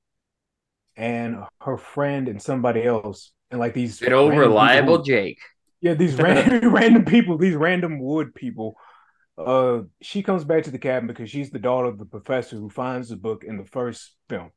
and her friend and somebody else and like these Good old random people reliable who Jake. yeah these random random people these random wood people uh she comes back to the cabin because she's the daughter of the professor who finds the book in the first film,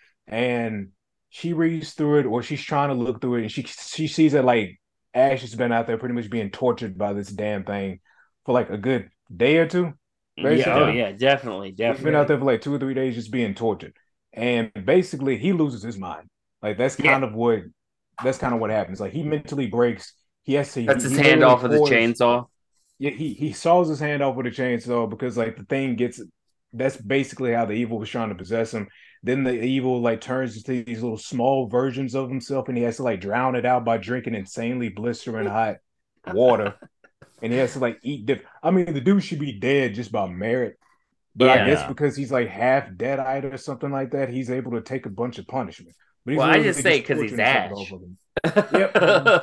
and she reads through it or she's trying to look through it, and she she sees that like Ash has been out there pretty much being tortured by this damn thing for like a good day or two, Yeah, oh basically. Yeah. yeah, definitely, He's been out definitely. there for like two or three days just being tortured. And basically he loses his mind. Like that's Yeah, kind of what that's kind of what happens. Like he mentally breaks. He has to he, cuts his he hand literally off with a pours chainsaw. yeah, he he saws his hand off with a chainsaw because like the thing gets that's basically how the evil was trying to possess him. Then the evil like turns into these little small versions of himself, and he has to like drown it out by drinking insanely blistering hot water, and he has to like eat different. I mean, the dude should be dead just by merit, but I Yeah. guess Yeah. because he's like half dead-eyed or something like that, he's able to take a bunch of punishment. But he's Well, I just literally say just because he's torturing the fuck off Ash. of him. Yep.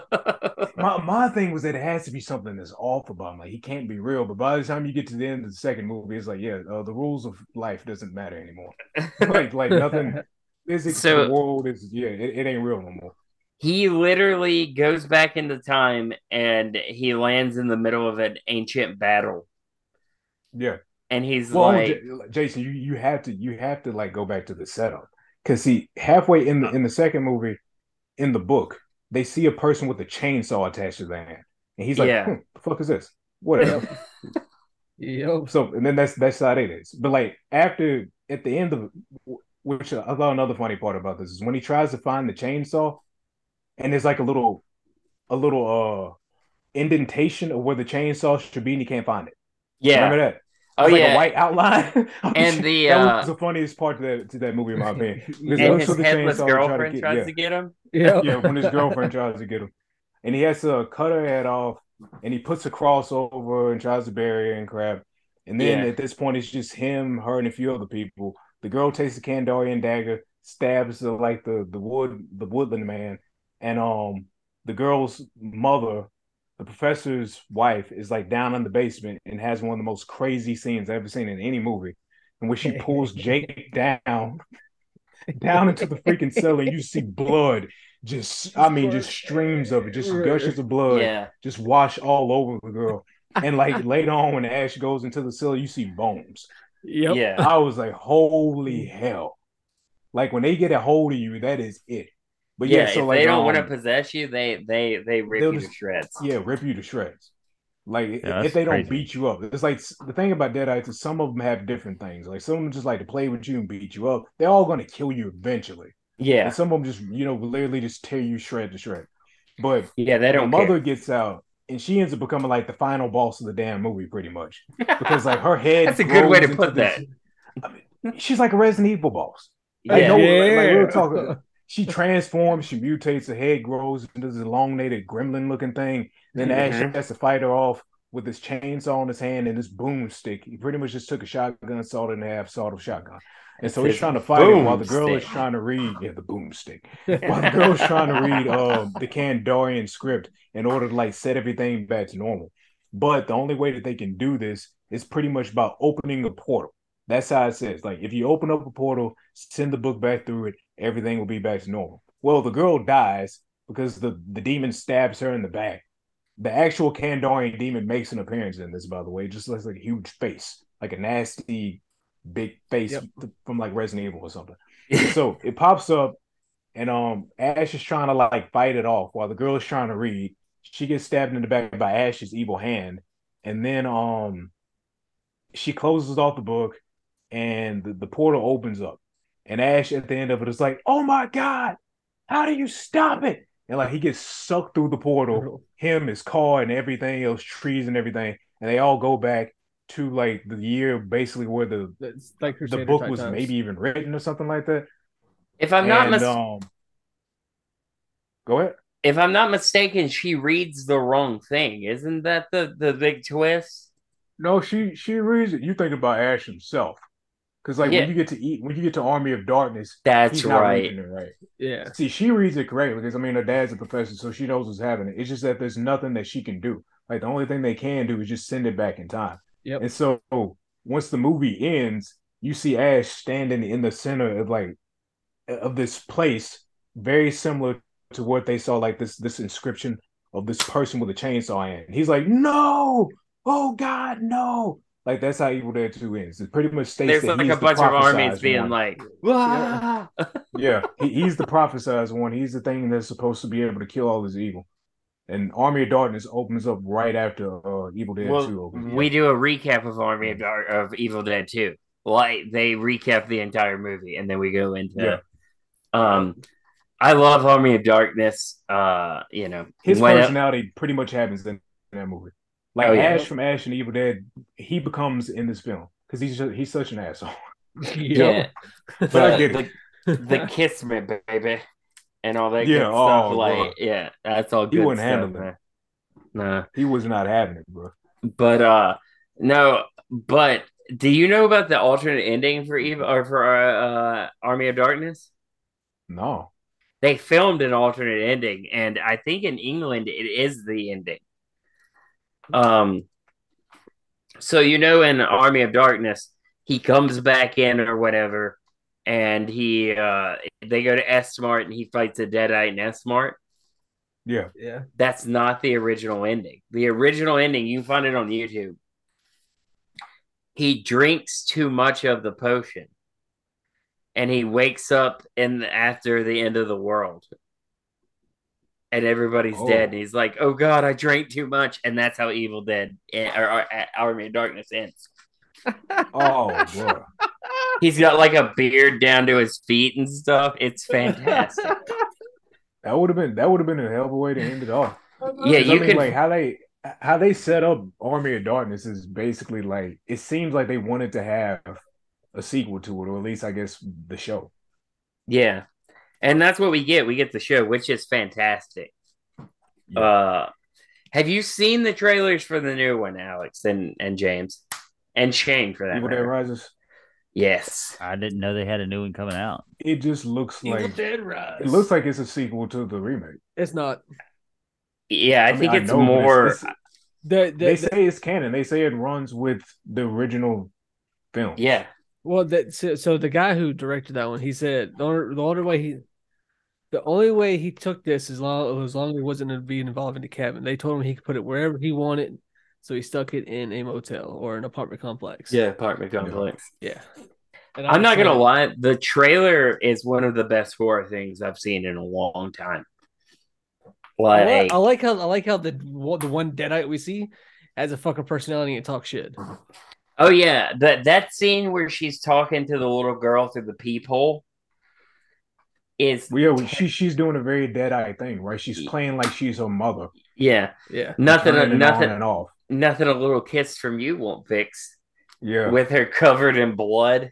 My my thing was that it has to be something that's off about him. Like he can't be real. But by the time you get to the end of the second movie, it's like, yeah, uh, the rules of life doesn't matter anymore. like like nothing. Physics of the So world is yeah, it, it ain't real no more. he literally goes back into time and he lands in the middle of an ancient battle. Yeah. And he's Well, like, J- Jason, you you have to you have to like go back to the setup because see, halfway in the in the second movie, in the book, they see a person with a chainsaw attached to their hand, and he's like, yeah, hmm, "The fuck is this? Yep. Whatever." Yep. So, and then that's that's how it is. But like after at the end of which I thought another funny part about this is when he tries to find the chainsaw, and there's like a little a little uh indentation of where the chainsaw should be, and he can't find it. yeah. Remember that? Oh It's like a yeah. white outline. And the That was uh the funniest part to that to that movie, in my opinion, because he and looks Yep. for his the headless chainsaw to try to girlfriend get tries yeah to get him. Yep. yeah when his girlfriend tries to get him, and he has to cut her head off, and he puts a cross over and tries to bury her and crap. And then Yeah. at this point, it's just him, her, and a few other people. The girl takes the Kandarian dagger, stabs the, like the the wood the woodland man, and um the girl's mother, the professor's wife, is like down in the basement and has one of the most crazy scenes I've ever seen in any movie, in which she pulls Jake down down into the freaking cellar, and you see blood just, I mean, just streams of it, just gushes of blood, Yeah. just wash all over the girl. And like later on, when Ash goes into the cellar, you see bones. Yep. Yeah. I was like, holy hell. Like when they get a hold of you, that is it. But yeah, Yeah. so If like they don't want to um possess you, they they they rip they'll you to just shreds. yeah, rip you to shreds. Like Yeah, if that's they don't crazy. beat you up, it's like the thing about Deadites is some of them have different things. Like some of them just like to play with you and beat you up. They're all gonna kill you eventually. And Yeah. some of them just, you know, literally just tear you shred to shred. But Yeah, they the don't mother care. gets out and she ends up becoming like the final boss of the damn movie, pretty much. Because like her head That's a good way grows to into put this. that. I mean, she's like a Resident Evil boss. Like Yeah. no, like, like real Yeah. talk. She transforms, she mutates, her head grows into this elongated gremlin looking thing. Then Ash Mhm. has to fight her off with this chainsaw in his hand and this boomstick. He pretty much just took a shotgun, sawed it in half, sawed a shotgun. And It's so he's his trying to fight it while boom the girl is stick. trying to read, yeah, the boomstick. While the girl's trying to read uh, the Kandarian script in order to like set everything back to normal. But the only way that they can do this is pretty much by opening a portal. That's how it says. Like, if you open up a portal, send the book back through it, everything will be back to normal. Well, the girl dies because the, the demon stabs her in the back. the actual Kandarian demon makes an appearance in this, by the way. It just looks like a huge face, like a nasty big face Yep. from like Resident Evil or something. So it pops up, and um, Ash is trying to like fight it off while the girl is trying to read. She gets stabbed in the back by Ash's evil hand, and then um, she closes off the book, and the, the portal opens up, and Ash at the end of it is like, "Oh my god, how do you stop it?" And like he gets sucked through the portal, him, his car, and everything else, trees and everything, and they all go back to like the year basically where the It's like the Crusader book type was times. maybe even written or something like that. If I'm not And mis- um, go ahead. if I'm not mistaken, she reads the wrong thing. Isn't that the the big twist? No, she she reads it. You think about Ash himself, because like Yeah. when you get to eat, when you get to Army of Darkness, That's he's not right. reading it right. Yeah. See, she reads it correctly because I mean her dad's a professor, so she knows what's happening. It's just that there's nothing that she can do. Like the only thing they can do is just send it back in time. Yep. And so once the movie ends, you see Ash standing in the center of like of this place, very similar to what they saw, like this this inscription of this person with a chainsaw in. And he's like, "No, oh God, no!" Like that's how Evil Dead Two ends. It pretty much states There's that like he's a the bunch of armies prophesized being one. like, "Wah!" Yeah, he, he's the prophesized one. He's the thing that's supposed to be able to kill all this evil. And Army of Darkness opens up right after uh, Evil Dead Well, Two opens we up. do a recap of Army of Dark of Evil Dead Two. Like they recap the entire movie, and then we go into. Yeah. Um, I love Army of Darkness. Uh, you know, His when it- personality pretty much happens in, in that movie. Like Oh, yeah. Ash from Ash and Evil Dead, he becomes in this film because he's just, he's such an asshole. yeah, But I the, get it. the, the kiss me, baby, and all that Yeah, good stuff. oh, Like, bro. yeah, that's all He good wouldn't stuff, handle it. man. Nah, He was not having it, bro. but uh, no, but do you know about the alternate ending for Evil or for uh, uh Army of Darkness? No. They filmed an alternate ending, and I think in England it is the ending. Um, so you know, in Army of Darkness, he comes back in or whatever, and he uh they go to S Mart and he fights a Deadite in S Mart. Yeah. Yeah. That's not the original ending. The original ending, you can find it on YouTube. He drinks too much of the potion, and he wakes up in after the end of the world, and everybody's Oh. dead, and he's like, "Oh God, I drank too much," and that's how Evil Dead or, or Army of Darkness ends. Oh, bro. He's got like a beard down to his feet and stuff. It's fantastic. That would have been that would have been a hell of a way to end it off. Yeah, 'Cause, I you mean, can. like how they how they set up Army of Darkness is basically like it seems like they wanted to have a sequel to it, or at least I guess the show. Yeah, and that's what we get. We get the show, which is fantastic. Yeah. Uh, have you seen the trailers for the new one, Alex and and James and Shane for that Evil Dead matter? Rises. Yes. I didn't know they had a new one coming out. It just looks Evil like Dead Rise. it looks like it's a sequel to the remake. It's not. Yeah, I, I mean, think I it's know, but more. it's- it's- The, the, they the- say it's canon. They say it runs with the original film. Yeah, well, that so, so the guy who directed that one, he said the only, the only way he, the only way he took this as long as long as he wasn't to be involved in the cabin. They told him he could put it wherever he wanted, so he stuck it in a motel or an apartment complex. yeah, apartment complex. yeah. And I'm not gonna honestly, lie, the trailer is one of the best horror things I've seen in a long time. I Like, like, I like how I like how the the one deadite we see has a fucking personality and talk shit. oh yeah, that that scene where she's talking to the little girl through the peephole is Well, yeah, she she's doing a very dead-eye thing, right? She's playing like she's her mother. yeah, Yeah. nothing, turning it nothing, on and off. nothing. A little kiss from you won't fix. Yeah. With her covered in blood.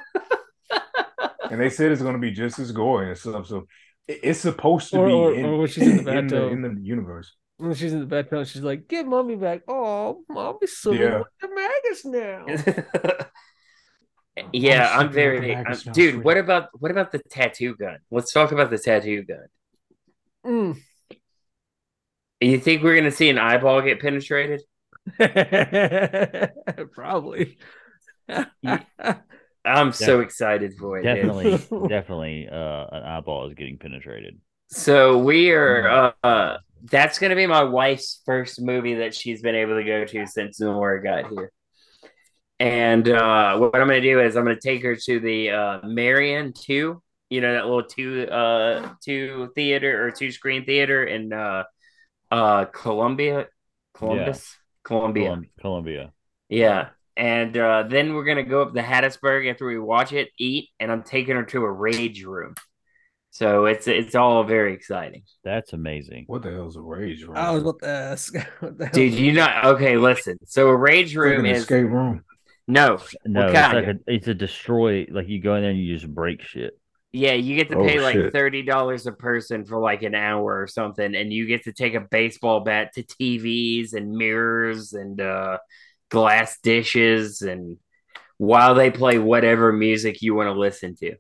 And they said it's going to be just as gory and stuff. So it- it's supposed to Or- be or- in, or when she's in the in, the, bathtub. in the universe. When she's in the bathtub, she's like, "Get mommy back." Oh, mommy's swimming Yeah. with the maggots now. yeah, I'm I'm sleeping with very the I'm- maggots now, dude. sweetie. What about what about the tattoo gun? Let's talk about the tattoo gun. Mm. You think we're gonna see an eyeball get penetrated? Probably. I'm so excited for it. dude. Definitely, definitely, uh, an eyeball is getting penetrated. So we are. Uh, uh, that's going to be my wife's first movie that she's been able to go to since Nora got here. And uh, what I'm going to do is I'm going to take her to the uh, Marion two. You know that little two uh two theater or two screen theater in uh uh Columbia, Columbus, Columbia. Colum- Columbia. Yeah. And uh, then we're gonna go up to Hattiesburg after we watch it, eat, and I'm taking her to a rage room. So it's it's all very exciting. That's amazing. What the hell's a rage room? I was about to ask. What the hell Dude, is you it? not okay, listen. So a rage It's like room an is escape room. no, No, what it's kind? like a, it's a destroy. Like you go in there and you just break shit. Yeah, you get to Oh, pay like shit. thirty dollars a person for like an hour or something, and you get to take a baseball bat to T Vs and mirrors and uh, glass dishes, and while they play whatever music you want to listen to.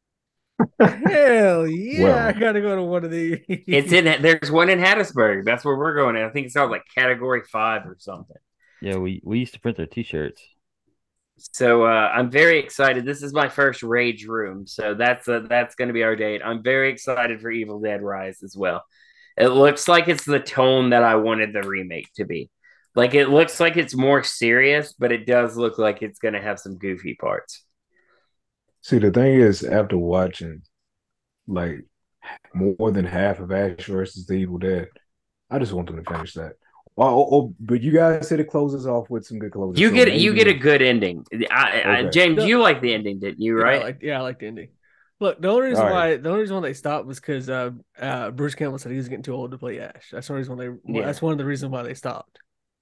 Hell yeah! Well. I gotta go to one of these. It's in there's one in Hattiesburg. That's where we're going. And I think it's called like Category Five or something. Yeah, we we used to print their T-shirts. So uh, I'm very excited. This is my first Rage room, so that's uh, that's going to be our date. I'm very excited for Evil Dead Rise as well. It looks like it's the tone that I wanted the remake to be. Like it looks like it's more serious, but it does look like it's going to have some goofy parts. See, the thing is, after watching like more than half of Ash versus the Evil Dead, I just want them to finish that. Oh, oh, oh, but you guys said it closes off with some good closure. You so get maybe... you get a good ending. I, I, Okay. James, No. you like the ending, didn't you? Yeah, Right? I like, yeah, I like the ending. Look, the only reason All why right. the only reason why they stopped was because uh, uh, Bruce Campbell said he was getting too old to play Ash. That's the reason why they. Well, Yeah. That's one of the reasons why they stopped.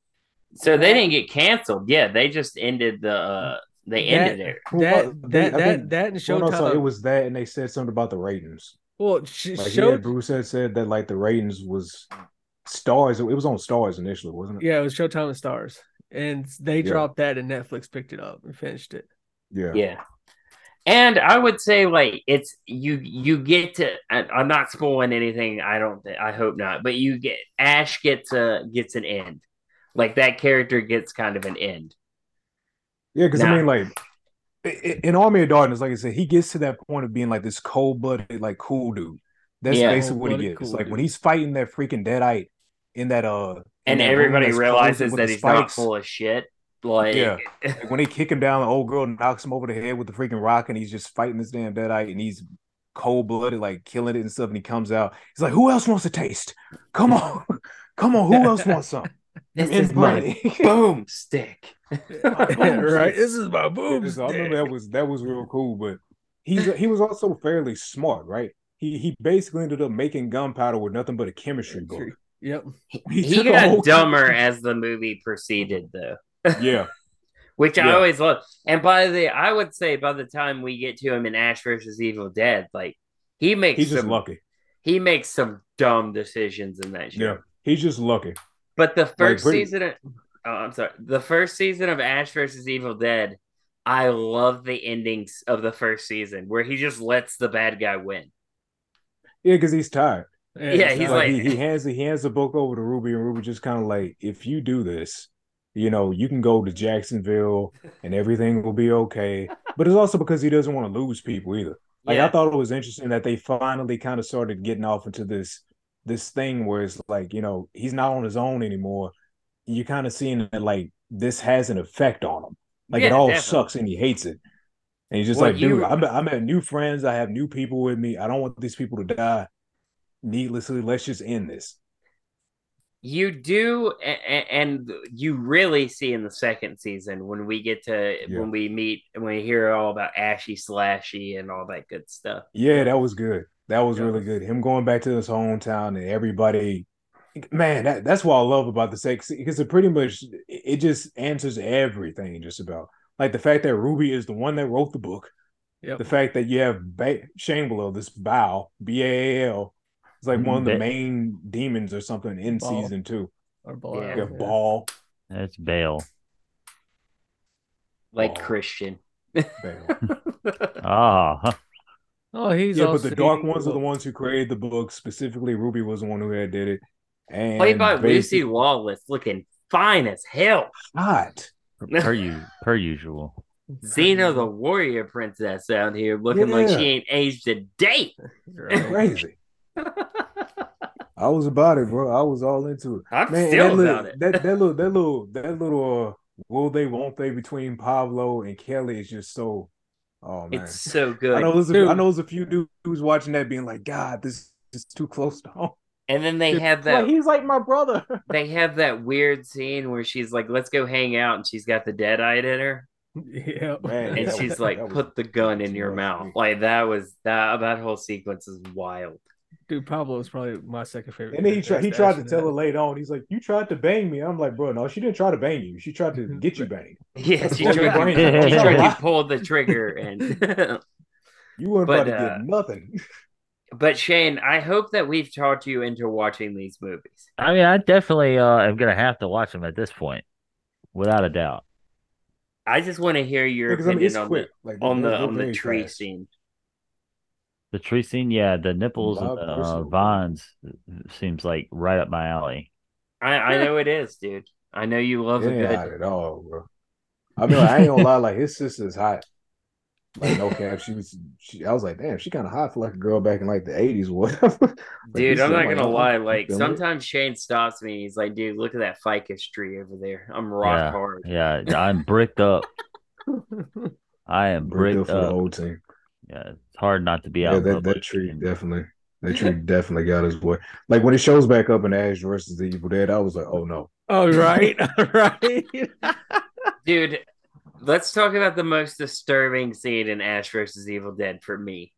So they didn't get canceled. Yeah, they just ended the. Uh, they ended That- it. That Well, they- that I that think- that and Well, no, so it Showtime. was that, and they said something about the ratings. Well, sh- Like, show yeah, Bruce had said that like the ratings was stars. It was on stars initially, wasn't it? yeah, it was Showtime and Stars, and they Yeah. dropped that, and Netflix picked it up and finished it. Yeah. Yeah. And I would say like it's you you get to I, I'm not spoiling anything. I don't think I hope not, but you get Ash gets a gets an end. Like that character gets kind of an end. Yeah, because Nah. I mean, like i- i- in Army of Darkness, like I said, he gets to that point of being like this cold-blooded, like cool dude. That's Yeah. basically what he Cold-blooded, gets. cool like when dude. he's fighting that freaking Deadite in that uh in And that room everybody that's realizes closed with that the he's not spikes. full of shit. Like Yeah. Like when they kick him down, the old girl knocks him over the head with the freaking rock, and he's just fighting this damn Deadite, and he's cold-blooded, like killing it and stuff. And he comes out, he's like, "Who else wants a taste? Come on, come on, who else wants some?" this In is my money. boomstick. Right? This is my boom. So I remember that was that was real cool, but he's he was also fairly smart, right? He he basically ended up making gunpowder with nothing but a chemistry book. Yep. He, He took a got whole- dumber as the movie proceeded, though. Yeah, Which I Yeah. always love. And by the I would say by the time we get to him in Ash versus Evil Dead, like he makes he's just some lucky. he makes some dumb decisions in that show. Yeah, he's just lucky. But the first pretty- season of oh, I'm sorry. The first season of Ash versus Evil Dead, I love the endings of the first season where he just lets the bad guy win. Yeah, because he's tired. Yeah, it's he's not- like, like- he, he hands he hands the book over to Ruby, and Ruby just kind of like, if you do this, you know, you can go to Jacksonville and everything will be okay. But it's also because he doesn't want to lose people either. Like yeah. I thought it was interesting that they finally kind of started getting off into this this thing where it's like, you know, he's not on his own anymore. You're kind of seeing that like this has an effect on him. Like it Yeah, all definitely. sucks and he hates it. And he's just Well, like, dude, you- I met, I met new friends. I have new people with me. I don't want these people to die needlessly. Let's just end this. You do, a- a- and you really see in the second season when we get to Yeah. when we meet and we hear all about Ashy Slashy and all that good stuff. Yeah, that was good. That was Yeah. really good. Him going back to his hometown and everybody, man, that, that's what I love about the sex because it pretty much it just answers everything just about like the fact that Ruby is the one that wrote the book, Yep. the fact that you have ba- Shangela, this Bao, B A A L, it's like one of the Ba- main demons or something in Baal. season two. Or Ball, Yeah. You have Ball, That's Bale. Like Oh. Christian. Bale. Ah, huh. Oh, he's Yeah, but also the Dark Ones are the ones who created the book. Specifically, Ruby was the one who had did it. And Played by Lucy basically- Lawless, looking fine as hell. hot. per you per usual. Xena the Warrior Princess out here looking like Yeah. she ain't aged a day. Right. Crazy. I was about it, bro. I was all into it. I'm Man, and still that little, about it. that that little that little that little uh, will they won't they between Pablo and Kelly is just so. Oh man, It's so I good. know there's a, I Dude. know there's a few dudes watching that being like, God, this is too close to home. And then they Dude, have Like that he's like my brother. they have that weird scene where she's like, "Let's go hang out," and she's got the deadite in her, Yeah. Man, and that she's was- like, that was "Put the gun in too your much for mouth." me. Like that was that that whole sequence is wild. Dude, Pablo is probably my second favorite. And then he character. tried he That's tried Ash to tell her in later on. He's like, "You tried to bang me." I'm like, "Bro, no, she didn't try to bang you. She tried to get you banged. Yeah, she Pull your tried brain to out. she Don't tried to lie. pull the trigger, and You weren't But, about to uh, get nothing." but Shane, I hope that we've talked you into watching these movies. I mean, I definitely uh, am gonna have to watch them at this point, without a doubt. I just want to hear your Because I mean, opinion it's on quick. the Like on they're, the they're on the very tree fast. scene. The tree scene, yeah, the nipples and Bob the uh, Personal, bro. vines seems like right up my alley. I I know it is, dude. I know you love It a ain't hot good. at all, bro. I mean, like, I ain't gonna lie. Like his sister's hot. Like no cap, she was. She, I was like, damn, she kind of hot for like a girl back in like the eighties or whatever. Like, Dude, this- I'm not like, gonna I'm- lie. I'm Like feeling it. sometimes Shane stops me. And he's like, "Dude, look at that ficus tree over there. I'm rock Yeah, hard." yeah, I'm bricked up. I am Bricked bricked up for the up. whole team. Yeah, it's hard not to be Yeah, out in that, public. that tree and- definitely. That tree definitely got his boy. Like when it shows back up in Ash versus the Evil Dead, I was like, oh no. Oh, right. right. Dude, let's talk about the most disturbing scene in Ash versus Evil Dead for me.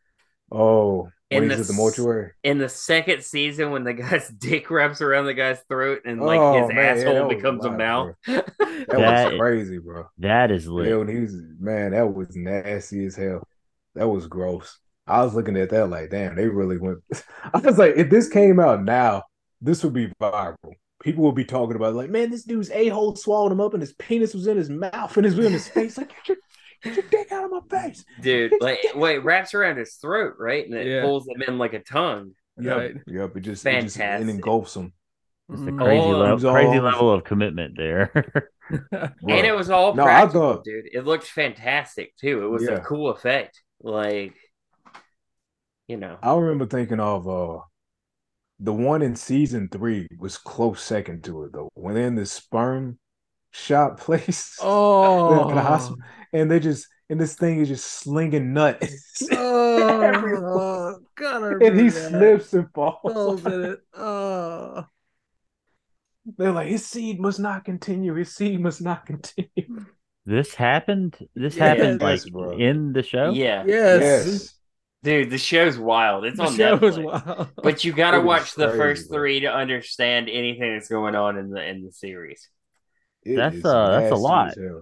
Oh, when In he's the at the s- mortuary. In the second season, when the guy's dick wraps around the guy's throat and like Oh, his man, yeah, asshole that was becomes a wild, mouth. That, That- was crazy, bro. That is Yeah, lit. when he was man, that was nasty as hell. That was gross. I was looking at that like, damn, they really went. I was like, if this came out now, this would be viral. People would be talking about it, like, man, this dude's a-hole swallowed him up and his penis was in his mouth and it was in his face. Like, get your, get your dick out of my face. Dude, like, wait, wraps around his throat, right? And it Yeah. pulls him in like a tongue. Yep, Right. yep. It just, it just it Fantastic. engulfs him. It's a Mm. crazy Oh, level, it was crazy all- level of commitment there. And Bro. it was all No, I practical, thought- dude. It looked fantastic too. It was a Yeah. cool effect. Like, you know. I remember thinking of uh the one in season three was close second to it though. When they're in this sperm shop place. Oh. in the hospital, and they just and this thing is just slinging nut. Oh, God, I and remember he that. slips and falls. Falls in it. Oh. They're like, his seed must not continue. His seed must not continue. This happened. This Yeah, happened yes, like bro. in the show. Yeah. Yes. Yes. Dude, the show's wild. It's The on show Netflix. was wild. But you gotta It is watch the crazy, first bro. three to understand anything that's going on in the in the series. It That's, is uh, that's a nasty lot. as hell.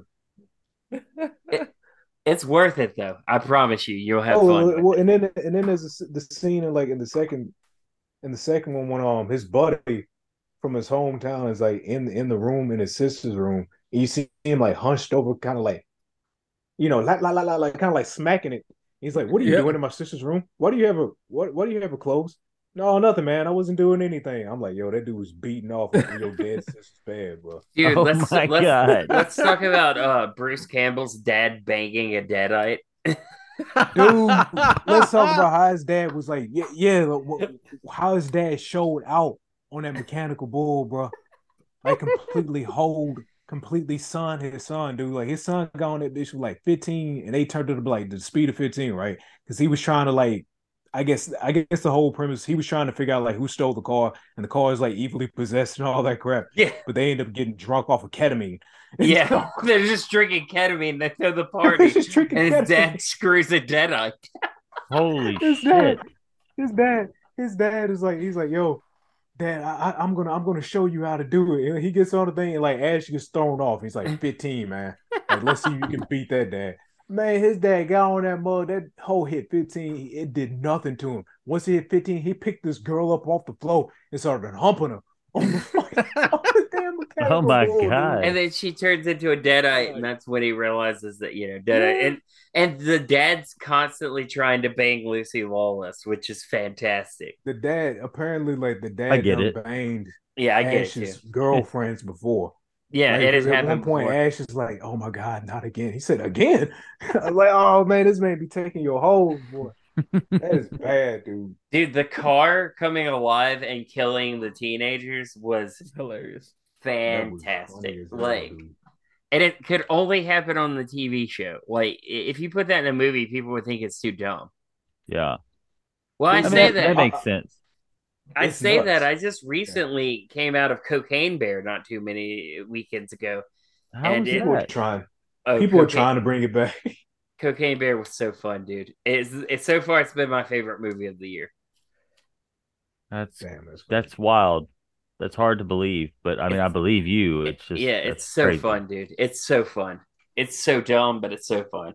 It's worth it though. I promise you, you'll have Oh, fun. well, with well, it. and then and then there's a, the scene in like in the second in the second one when um his buddy from his hometown is like in in the room in his sister's room. And you see him like hunched over, kind of like, you know, like like like like kind of like smacking it. He's like, "What are you Yeah. doing in my sister's room? Why do you have a what? Why do you have a clothes?" No, nothing, man. I wasn't doing anything. I'm like, yo, that dude was beating off in your dead sister's bed, bro. Dude, Oh let's my let's God. let's talk about uh Bruce Campbell's dad banging a deadite. Dude, let's talk about how his dad was like, yeah, yeah, like, wh- how his dad showed out on that mechanical bull, bro. Like completely hold, completely son his son, dude. Like his son got on that bitch with like fifteen, and they turned it to like the speed of fifteen, right? Because he was trying to like, I guess, I guess the whole premise, he was trying to figure out like who stole the car, and the car is like evilly possessed and all that crap. Yeah, But they end up getting drunk off of ketamine. yeah. They're just drinking ketamine. They throw the party, He's just drinking and his ketamine. dad screws a deadite. Holy His shit! dad, his dad, his dad is like, he's like, yo, dad, I, I- I'm gonna, I'm gonna show you how to do it. And he gets on the thing, and like Ash gets thrown off. He's like fifteen, man. Like, let's see if you can beat that dad. Man, his dad got on that mud. That whole hit fifteen, it did nothing to him. Once he hit fifteen, he picked this girl up off the floor and started humping her on the, on the damn mechanical Oh my bull, dude. God. And then she turns into a deadite, and that's when he realizes that you know deadite. Yeah. And and the dad's constantly trying to bang Lucy Lawless, which is fantastic. The dad, apparently, like the dad I get done it. banged Yeah, I get it Ash's too. girlfriends before. Yeah, Like, it has 'cause at happened one point, before. Ash is like, "Oh my God, not again!" He said, "Again." I was like, "Oh man, this man be taking your whole boy." That is bad, dude. Dude, the car coming alive and killing the teenagers was It's hilarious. That was funny fantastic. as hell, Like, dude. and it could only happen on the T V show. Like, if you put that in a movie, people would think it's too dumb. Yeah. Well, I I mean say that, that that makes sense. I It's say that nuts. I just recently came out of Cocaine Bear not too many weekends ago, How and was it People are that? trying. oh People are cocaine trying to bring it back. Cocaine Bear was so fun, dude. It's it's so far it's been my favorite movie of the year. That's Damn, that's crazy. that's wild. That's hard to believe, but I mean I It's believe you. it, It's just yeah, that's it's so crazy. fun, dude. It's so fun. It's so dumb, but it's so fun.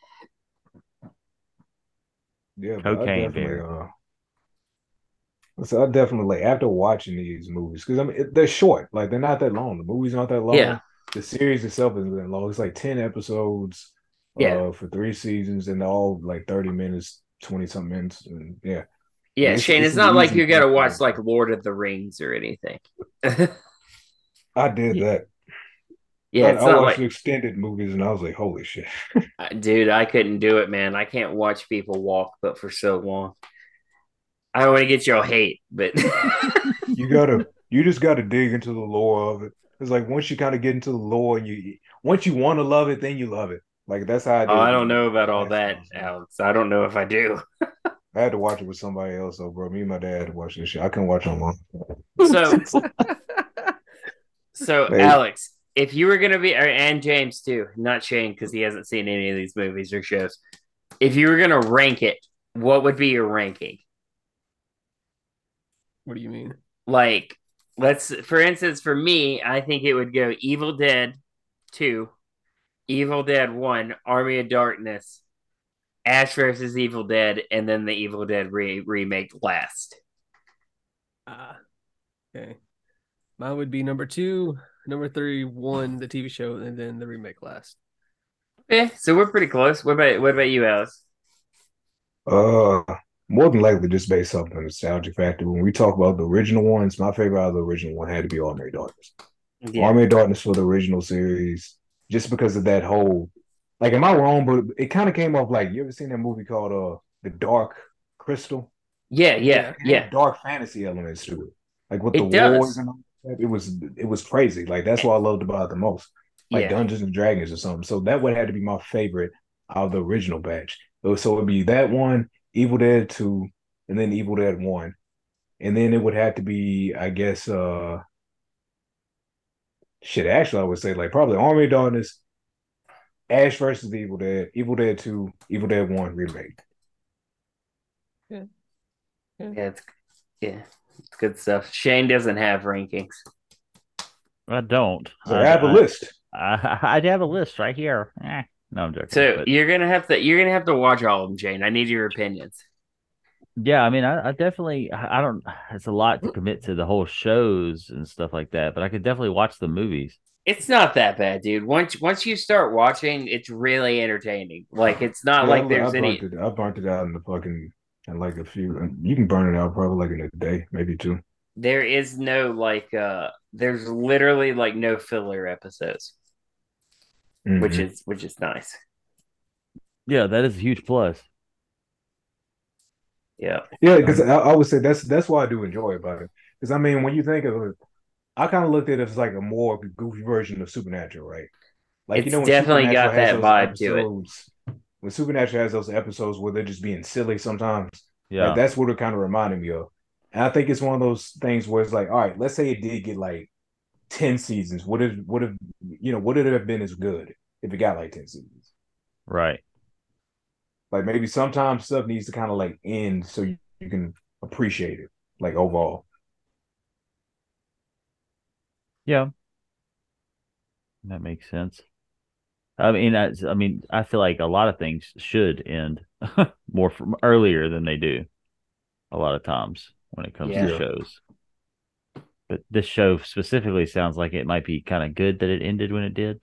Yeah, but I Cocaine definitely Bear. uh so I definitely like after watching these movies because I mean it, they're short, like they're not that long. The movies aren't that Yeah, long. The series itself isn't that long. It's like ten episodes yeah, uh for three seasons and they're all like thirty minutes, twenty something minutes. And yeah. I yeah. mean it's Shane, it's it's an not like easy you got to watch for watch like everybody. Lord of the Rings or anything. I did that. Yeah, I, it's I not watched like, the extended movies and I was like, holy shit. dude, I couldn't do it, man. I can't watch people walk, but for so long. I don't want to get your hate, but You gotta you just gotta dig into the lore of it. It's like once you kind of get into the lore and you once you want to love it, then you love it. Like that's how I oh, did I it with don't know about all Last of that, Us. Alex. I don't know if I do. I had to watch it with somebody else, though, bro. Me and my dad had to watch this shit. I couldn't watch it alone. So, so Hey, Alex, if you were gonna be, or, and James too, not Shane because he hasn't seen any of these movies or shows. If you were gonna rank it, what would be your ranking? What do you mean? Like, let's, for instance, for me, I think it would go Evil Dead two, Evil Dead one, Army of Darkness, Ash versus Evil Dead, and then the Evil Dead re- remake last. Ah, okay. Mine would be number two, number three, one, the T V show, and then the remake last. Yeah, so we're pretty close. What about what about you, Alice? uh, more than likely just based off the nostalgia factor. When we talk about the original ones, my favorite out of the original one had to be Army of Darkness. Yeah, Army of Darkness for the original series, just because of that whole. Like, am I wrong? But it kind of came off like you ever seen that movie called uh The Dark Crystal? yeah, yeah, Yeah. It yeah. had dark fantasy elements to it, like with the It wars does. and all that. It was it was crazy. Like that's what I loved about it the most, like Yeah, Dungeons and Dragons or something. So that would have to be my favorite out of the original batch. So, so it'd be that one, Evil Dead two, and then Evil Dead one, and then it would have to be, I guess, uh, shit. Actually, I would say like probably Army of Darkness, Ash versus the Evil Dead, Evil Dead two, Evil Dead one remake. Yeah. Yeah. yeah, it's yeah, it's good stuff. Shane doesn't have rankings. I don't. So I, I have a I, list. I, I have a list right here. Eh, no, I'm joking. So But you're gonna have to you're gonna have to watch all of them, Jane. I need your opinions. yeah, I mean, I, I definitely, I I don't, it's a lot to commit to the whole shows and stuff like that, but I could definitely watch the movies. It's not that bad, dude. Once once you start watching, it's really entertaining. Like it's not Yeah, like I, I there's burnt any it. I burnt it out in the fucking in like a few. And you can burn it out probably like in a day, maybe two. there is no like uh there's literally like no filler episodes, which Hmm. is which is nice. Yeah, that is a huge plus. Yeah. Yeah, because Um, I, I would say that's that's why I do enjoy about it. Because I mean, when you think of it, I kind of looked at it as like a more goofy version of Supernatural, right? Like you It's know when definitely Supernatural got has that those vibe to it. episodes, when Supernatural has those episodes where they're just being silly sometimes, like yeah, that's what it kind of reminded me of. And I think it's one of those things where it's like, all right, let's say it did get like ten seasons. Would it would have you know would it have been as good if it got like ten seasons? right. Like maybe sometimes stuff needs to kind of like end so you, you can appreciate it, like overall. Yeah, that makes sense. I mean, I, I mean, I feel like a lot of things should end more from earlier than they do a lot of times when it comes to Yeah. Yeah. shows. But this show specifically sounds like it might be kind of good that it ended when it did.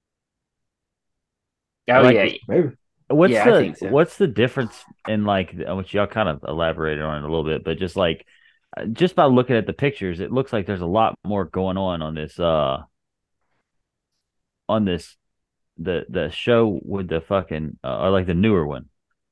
Oh Like, yeah. Maybe. what's Yeah, I the think so. what's the difference in like which y'all kind of elaborated on it a little bit, but just like uh, just by looking at the pictures, it looks like there's a lot more going on on this uh on this the the show with the fucking uh, or like the newer one.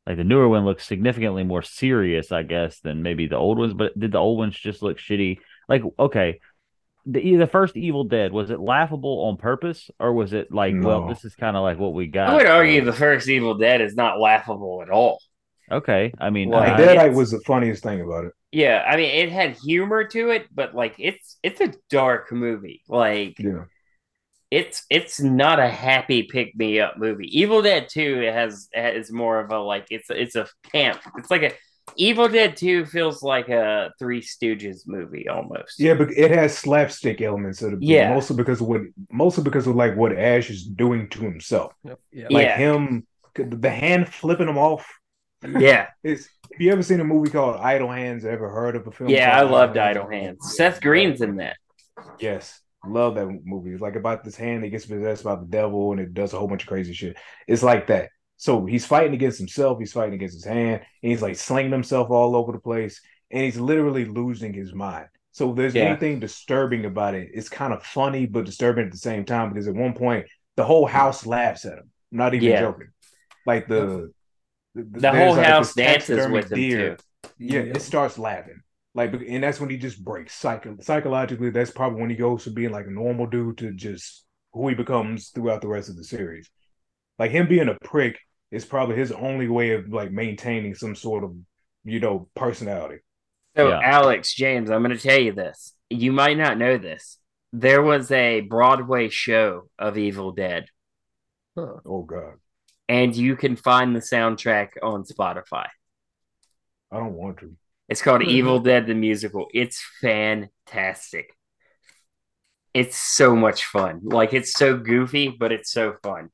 like the newer one looks significantly more serious, I guess, than maybe the old ones. But did the old ones just look shitty? Like, okay, the the first Evil Dead, was it laughable on purpose, or was it like, well, No. this is kind of like what we I would got? argue So the first Evil Dead is not laughable at all. okay, I mean, Like Like I, Deadite it's was the funniest thing about it. yeah, I mean it had humor to it, but like it's it's a dark movie. Like Yeah. it's it's not a happy pick me up movie. Evil Dead two has is more of a like it's it's a camp. It's like a Evil Dead two feels like a Three Stooges movie almost. Yeah, but it has slapstick elements of it, Yeah. mostly because of what mostly because of like what Ash is doing to himself. Yep. Yeah. Like Yeah. him the hand flipping him off. Yeah. It's have you ever seen a movie called Idle Hands? Ever heard of a film? Yeah, I called loved Idle Hands. Seth Green's in that. Yes. Love that movie. It's like about this hand that gets possessed by the devil and it does a whole bunch of crazy shit. It's like that. So he's fighting against himself, he's fighting against his hand, and he's like slinging himself all over the place, and he's literally losing his mind. So if there's Yeah. anything disturbing about it, it's kind of funny but disturbing at the same time because at one point the whole house laughs at him. I'm not even Yeah. joking. Like the the, The there's whole like house this dances taxidermic with him deer. too. Yeah, Yep. it starts laughing. Like, and that's when he just breaks. Psycho- psychologically, that's probably when he goes from being like a normal dude to just who he becomes throughout the rest of the series. Like him being a prick is probably his only way of like maintaining some sort of, you know, personality. So, Yeah. Alex, James, I'm going to tell you this. You might not know this. There was a Broadway show of Evil Dead, Huh. Oh God, and you can find the soundtrack on Spotify. I don't want to. It's called Evil Dead the Musical. It's fantastic. It's so much fun. Like, it's so goofy, but it's so fun.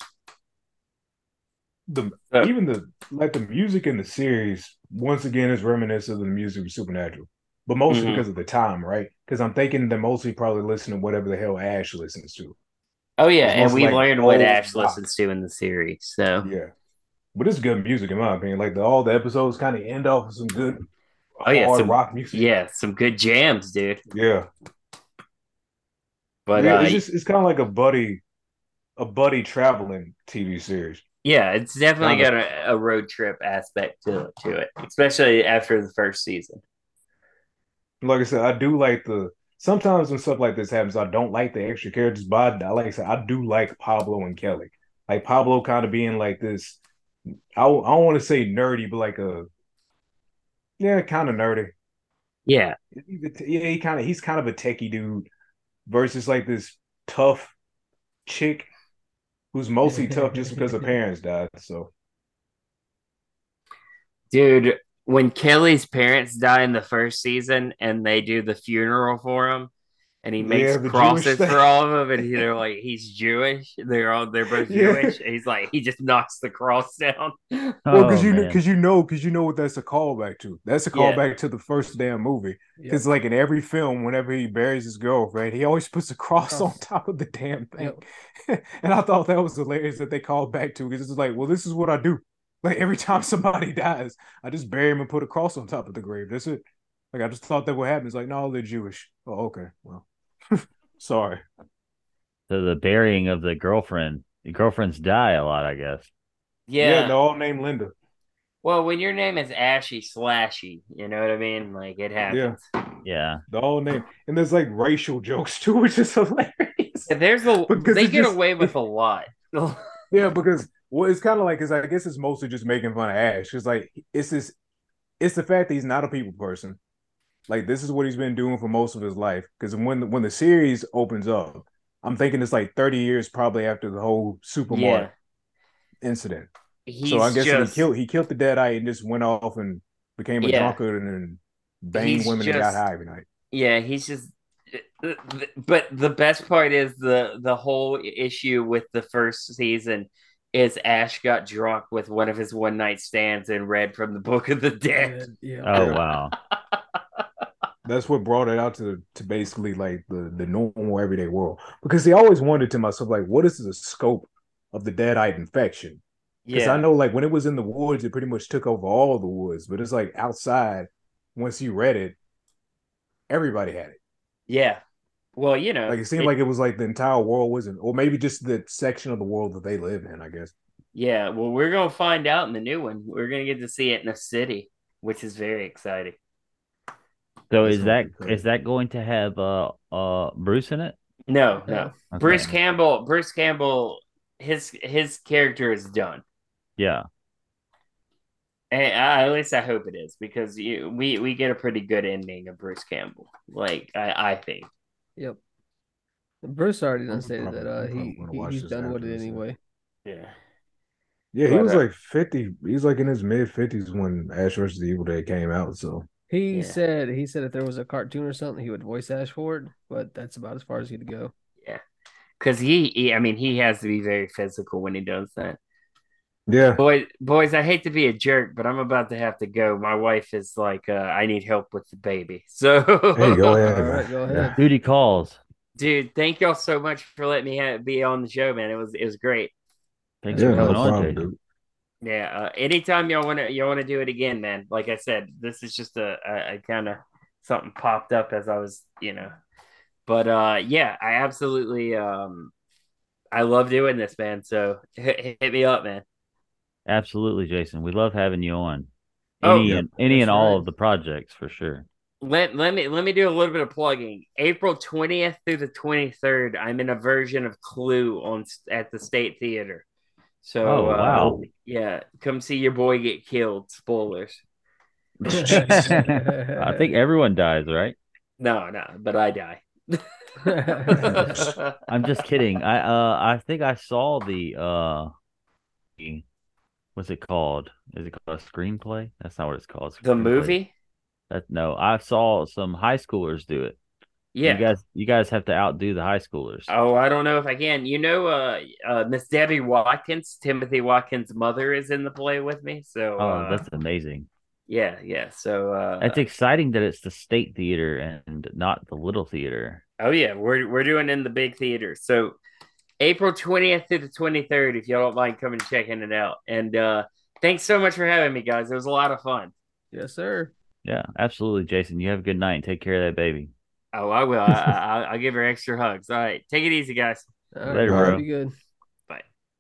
The Uh, even the like the music in the series once again is reminiscent of the music of Supernatural, but mostly Mhm. because of the time, right? Because I'm thinking they're mostly probably listening to whatever the hell Ash listens to. Oh, yeah, It's and mostly we like learned what old Ash rock. listens to in the series. So, Yeah. But it's good music in my opinion. Like the, all the episodes kind of end off with some good oh, yeah, hard some, rock music. yeah, some good jams, dude. Yeah. But, Yeah, uh, it's just it's kind of like a buddy a buddy traveling T V series. yeah, it's definitely Kinda. got a, a road trip aspect to, to it, especially after the first season. Like I said, I do like the sometimes when stuff like this happens, I don't like the extra characters, but I, like I said, I do like Pablo and Kelly. Like Pablo kind of being like this. I, I don't want to say nerdy, but like a yeah, kind of nerdy. Yeah, Yeah, he kind of he's kind of a techie dude versus like this tough chick who's mostly tough just because her parents died. So dude, when Kelly's parents die in the first season and they do the funeral for him, and he makes yeah, the Jewish crosses thing. for all of them, and they're like, he's Jewish. They're all they're both Yeah. Jewish. And he's like, he just knocks the cross down. Well, oh because you man, because you know because you know what that's a callback to. That's a Yeah. callback to the first damn movie. Yep. Because like in every film, whenever he buries his girlfriend, he always puts a cross on Cross. top of the damn thing. Yep. And I thought that was hilarious that they called back to because it's like, well, this is what I do. Like every time somebody dies, I just bury him and put a cross on top of the grave. That's it. Like I just thought that would happen. It's like, no, they're Jewish. Oh, okay. Well, sorry. so the burying of the girlfriend, the girlfriends die a lot, I guess. Yeah. Yeah, they're all named Linda. Well, when your name is Ashy Slashy, you know what I mean? Like it happens. Yeah, The all name. And there's like racial jokes too, which is hilarious. There's a Because they it's get just- away with a lot. Yeah, because well, it's kind of like, cause I guess it's mostly just making fun of Ash. It's like it's this, it's the fact that he's not a people person. Like this is what he's been doing for most of his life. Because when the, when the series opens up, I'm thinking it's like thirty years probably after the whole Supermart Yeah. incident. He's so I guess just he killed he killed the Deadite and just went off and became a Yeah. drunkard and then banged He's women and got just- high every night. yeah, he's just but the best part is the the whole issue with the first season is Ash got drunk with one of his one night stands and read from the Book of the Dead. Yeah. oh Yeah. wow, That's what brought it out to to basically like the the normal everyday world. Because he always wondered to myself like, what is the scope of the Deadite infection? Because Yeah. I know like when it was in the woods, it pretty much took over all the woods. But it's like outside, once you read it, everybody had it. Yeah. Well, you know, Like it seemed like it was like the entire world was in, or maybe just the section of the world that they live in, I guess. Yeah, well, we're gonna find out in the new one. We're gonna get to see it in a city, which is very exciting. So That's is gonna that be is crazy. that going to have uh uh Bruce in it? No, no. No. Bruce Okay. Campbell, Bruce Campbell, his his character is done. Yeah. And I, at least I hope it is because you we we get a pretty good ending of Bruce Campbell. Like I I think. Yep. Bruce already done I'm stated probably that uh I'm probably he, gonna he watch he's this done with after it this. Yeah, anyway. Yeah. yeah, he But was uh like fifty. He was like in his mid fifties when Ash versus the Evil Dead came out. So He yeah. said he said if there was a cartoon or something, he would voice Ash for it, but that's about as far as he'd go. Yeah. Cause he, he I mean he has to be very physical when he does that. yeah, Boys, boys, I hate to be a jerk, but I'm about to have to go. My wife is like, uh, I need help with the baby. So, hey, go All ahead, right, man. go Yeah, ahead. Duty calls. dude, thank y'all so much for letting me have, be on the show, man. It was it was great. Thanks No for yeah, coming no worries. on, problem, Jason. dude. Yeah, uh, anytime y'all want to y'all want to do it again, man. Like I said, this is just a, a, a kind of something popped up as I was, you know. But uh, yeah, I absolutely um, I love doing this, man. So hit, hit me up, man. Absolutely, Jason. We love having you on. Oh, Any Yep. and any That's and all right. of the projects for sure. let let me let me do a little bit of plugging. April twentieth through the twenty-third, I'm in a version of Clue on at the State Theater. So Oh uh wow. Oh, yeah, come see your boy get killed. Spoilers. I think everyone dies, right? No, no, but I die. I'm just kidding. I uh I think I saw the uh the- what's it called? Is it called a screenplay? That's not what it's called. The Screenplay. movie? That no, I saw some high schoolers do it. You Yeah. guys you guys have to outdo the high schoolers. Oh, I don't know if I can. You know, uh, uh, Miss Debbie Watkins, Timothy Watkins' mother, is in the play with me. So, Oh, uh, that's amazing. yeah, yeah. So, That's uh, exciting that it's the state theater and not the little theater. oh yeah, we're we're doing in the big theater. So, April twentieth to the twenty-third, if y'all don't mind coming and checking it out. And uh, thanks so much for having me, guys. It was a lot of fun. Yes, sir. Yeah, absolutely, Jason. You have a good night and take care of that baby. Oh, I will. I, I, I'll give her extra hugs. All right. Take it easy, guys. All right, Later, all y'all right. be bro. good. Bye.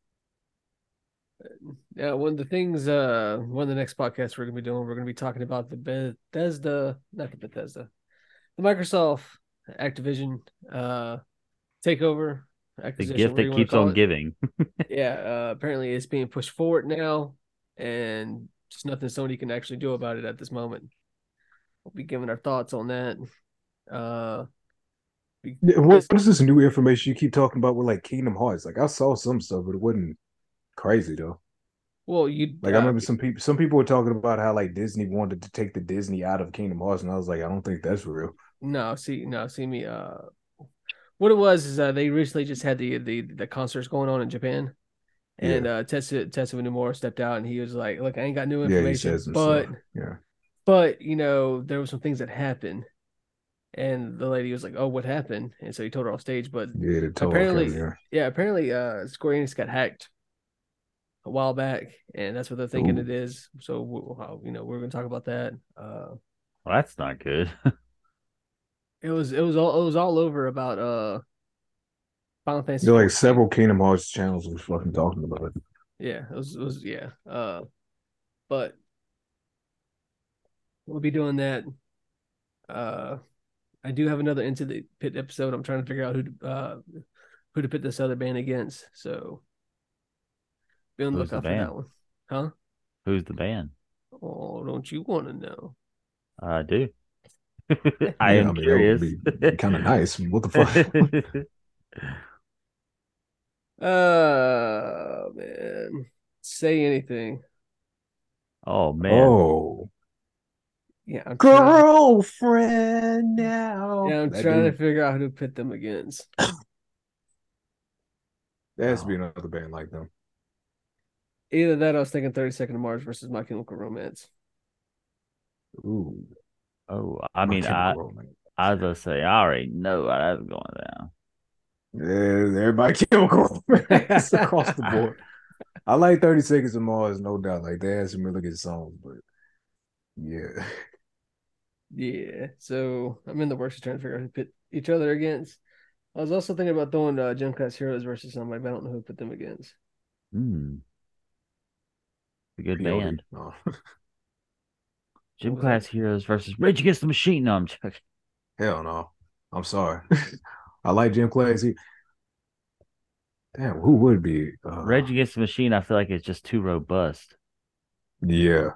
Yeah, one of the things, uh, one of the next podcasts we're gonna be doing, we're gonna be talking about the Bethesda, not the Bethesda, the Microsoft Activision uh takeover, The acquisition, gift whatever that you want to keeps call on it. giving. Yeah, uh, apparently it's being pushed forward now, and just nothing Sony can actually do about it at this moment. We'll be giving our thoughts on that. Uh, we Yeah, what just what is this new information you keep talking about with like Kingdom Hearts? Like I saw some stuff, but it wasn't crazy though. well, you Like I uh, remember some people some people were talking about how like Disney wanted to take the Disney out of Kingdom Hearts, and I was like, I don't think that's real. no, see, no, see me. Uh, what it was is uh, they recently just had the the the concerts going on in Japan, and Yeah, uh, Tetsuya Tetsuya Nomura stepped out, and he was like, "Look, I ain't got new yeah, he said information, some but stuff. Yeah, but you know, there were some things that happened." And the lady was like, "Oh, what happened?" And so he told her off stage. But yeah, the told him. apparently, Yeah, yeah, apparently, uh, Square Enix got hacked a while back, and that's what they're thinking ooh, it is. So, we'll, you know, we're gonna talk about that. Uh, Well, that's not good. it was it was all it was all over about uh Final Fantasy there like fourteen. several Kingdom Hearts channels was fucking talking about it. Yeah, it was it was yeah. Uh, but we'll be doing that. Uh, I do have another Into the Pit episode. I'm trying to figure out who to, uh who to pit this other band against. So be on the Who's the lookout for band? that one. Huh? Who's the band? Oh, don't you want to know? I do. I Yeah, I am mean that would curious. be kind of nice. What the fuck? Uh man. Say anything. Oh man. Oh, Yeah, I'm trying. girlfriend now. Yeah, I'm That trying to dude. figure out who to pit them against. There has to be Oh, another band like them. Either that, I was thinking thirty Second of March versus My Chemical Romance. Ooh, oh. I My mean, I Chemical Romance. I was gonna say I already know how that's going down. Yeah, everybody Chemical Romance across the board. I like thirty Seconds of Mars, no doubt. Like they had some really good songs, but yeah. Yeah, so I'm in the works of trying to figure out who to pit each other against. I was also thinking about throwing uh, Junkrat's Heroes versus somebody, but I don't know who to put them against. Hmm. A good P O D. band. No. Gym was Class that? Heroes versus Rage Against the Machine. No, I'm joking. Hell no. I'm sorry. I like Gym Class. He- Damn, who would be? Uh, Rage Against the Machine, I feel like it's just too robust. yeah.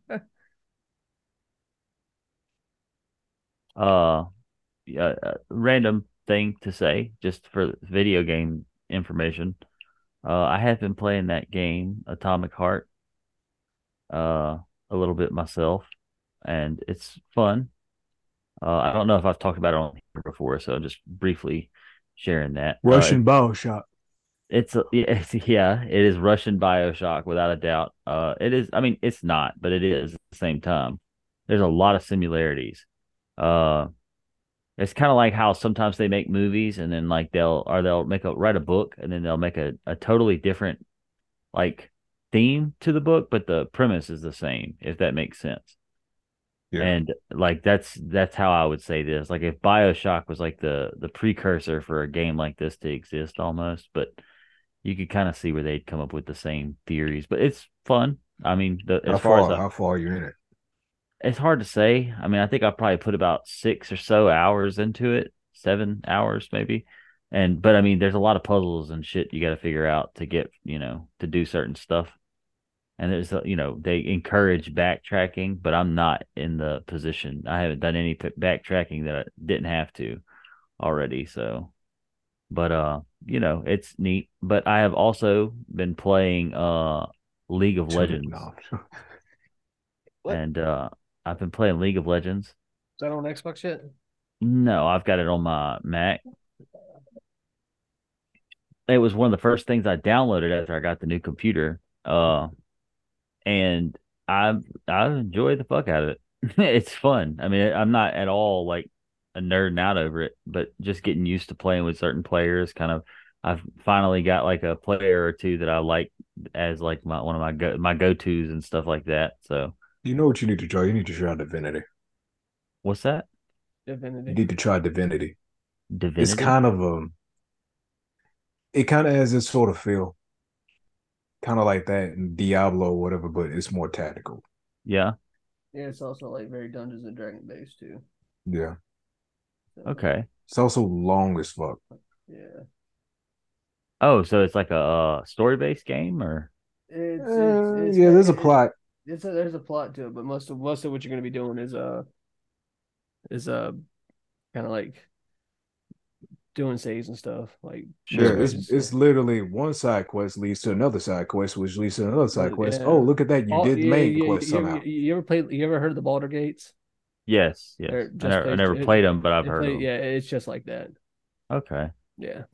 Uh, yeah, uh, random thing to say, just for video game information. Uh, I have been playing that game, Atomic Heart, uh, a little bit myself, and it's fun. Uh, I don't know if I've talked about it on here before, so just briefly sharing that. Uh, Russian Bioshock. it's, a, it's yeah, it is Russian BioShock without a doubt. Uh, it is. I mean, it's not, but it is at the same time. There's a lot of similarities. Uh, it's kind of like how sometimes they make movies and then like they'll or they'll make a write a book and then they'll make a, a totally different like theme to the book, but the premise is the same, if that makes sense. Yeah. And like that's that's how I would say this. Like if BioShock was like the the precursor for a game like this to exist almost, but you could kind of see where they'd come up with the same theories. But it's fun. I mean, the How as far as far? a, How far are you in it? it's hard to say. I mean, I think I probably put about six or so hours into it, seven hours maybe. And but I mean, there's a lot of puzzles and shit you got to figure out to get, you know, to do certain stuff. And there's, a- you know, they encourage backtracking, but I'm not in the position. I haven't done any p- backtracking that I didn't have to already. So, but uh, you know, it's neat. But I have also been playing uh League of Two, Legends, no. What? and uh, I've been playing League of Legends. Is that on Xbox yet? No, I've got it on my Mac. It was one of the first things I downloaded after I got the new computer. Uh, and I I enjoy the fuck out of it. It's fun. I mean, I'm not at all like a nerding out over it, but just getting used to playing with certain players. Kind of, I've finally got like a player or two that I like as like my one of my go my go tos and stuff like that. So You know what you need to try? You need to try Divinity. what's that? You Divinity. need to try Divinity. It's Divinity? kind of um, it kind of has this sort of feel, kind of like that in Diablo or whatever, but it's more tactical. Yeah. Yeah, it's also like very Dungeons and Dragon based too. Yeah. So, Okay. It's also long as fuck. yeah. Oh, so it's like a, uh story based game, or It's it's Uh, it's yeah, there's a it, plot. it's a, there's a plot to it, but most of most of what you're going to be doing is uh is uh kind of like doing saves and stuff, like Yeah, sure? it's missions. it's literally one side quest leads to another side quest, which leads to another side But quest. yeah, Oh, look at that! You all did the yeah, main yeah, quest you, you, somehow. you ever played? You ever heard of the Baldur Gates? Yes, yes. Or I just never I based never it, played them, but I've it heard of play, them. yeah, it's just like that. Okay. Yeah,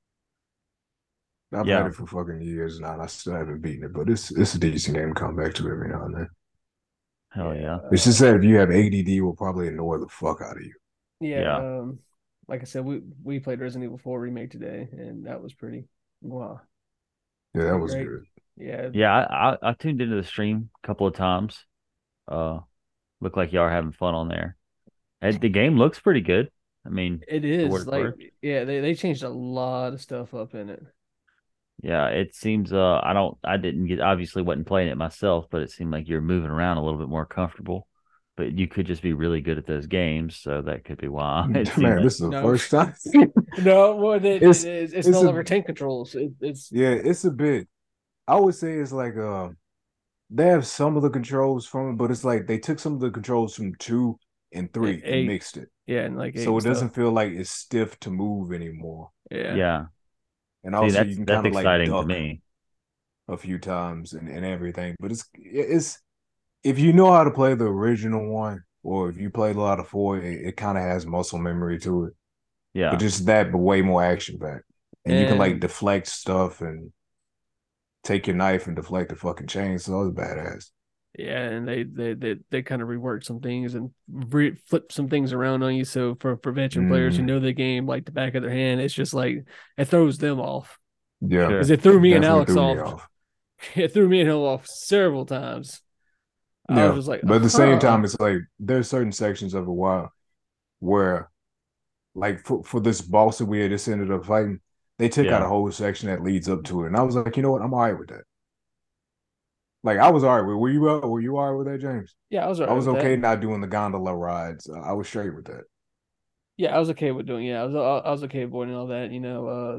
I've had Yeah. it for fucking years now, and I still haven't beaten it. But it's it's a decent game to come back to every now and then. Hell yeah, yeah. It's uh, just that if you have A D D, will probably annoy the fuck out of you. yeah. Yeah. Um, like I said, we we played Resident Evil four remake today, and that was pretty wow, Yeah, that pretty was great. good. Yeah, Yeah, I, I, I tuned into the stream a couple of times. Uh, looked like y'all are having fun on there. And the game looks pretty good. I mean, it for what is it's like worth. yeah, they they changed a lot of stuff up in it. Yeah, it seems. Uh, I don't. I didn't get. Obviously, wasn't playing it myself, but it seemed like you're moving around a little bit more comfortable. But you could just be really good at those games, so that could be why it seemed Man, like. this is the No, first time. no, well, it, it, it's it's it's no it's a longer tank controls. It, it's yeah, it's a bit. I would say it's like uh, they have some of the controls from it, but it's like they took some of the controls from two and three and eight, mixed it, yeah, and like eight so and it stuff. doesn't feel like it's stiff to move anymore. Yeah, Yeah. And See, also, you that's can that's kind of like exciting to duck me. a few times and, and everything. But it's it's if you know how to play the original one, or if you played a lot of four, it, it kind of has muscle memory to it. But Yeah. just that, but way more action back. And you can like and deflect stuff and take your knife and deflect the fucking chainsaw. So it's badass. yeah, and they they they, they kind of reworked some things and re- flip some things around on you. So for for veteran players who Mm, know the game like the back of their hand, it's just like it throws them off yeah, because Sure. it threw me and definitely Alex threw me off. off. It threw me and him off several times. I was Yeah, just like, but at the same huh, time, it's like there's certain sections of it while where like for, for this boss that we had just ended up fighting, they took out Yeah. a whole section that leads up to it. And I was like, you know what? I'm all right with that. Like I was all right with. Were you uh, were you all right with that, James? Yeah, I was I alright was with that. okay not doing the gondola rides. Uh, I was straight with that. Yeah, I was okay with doing. Yeah, I was I was okay avoiding all that. You know, uh,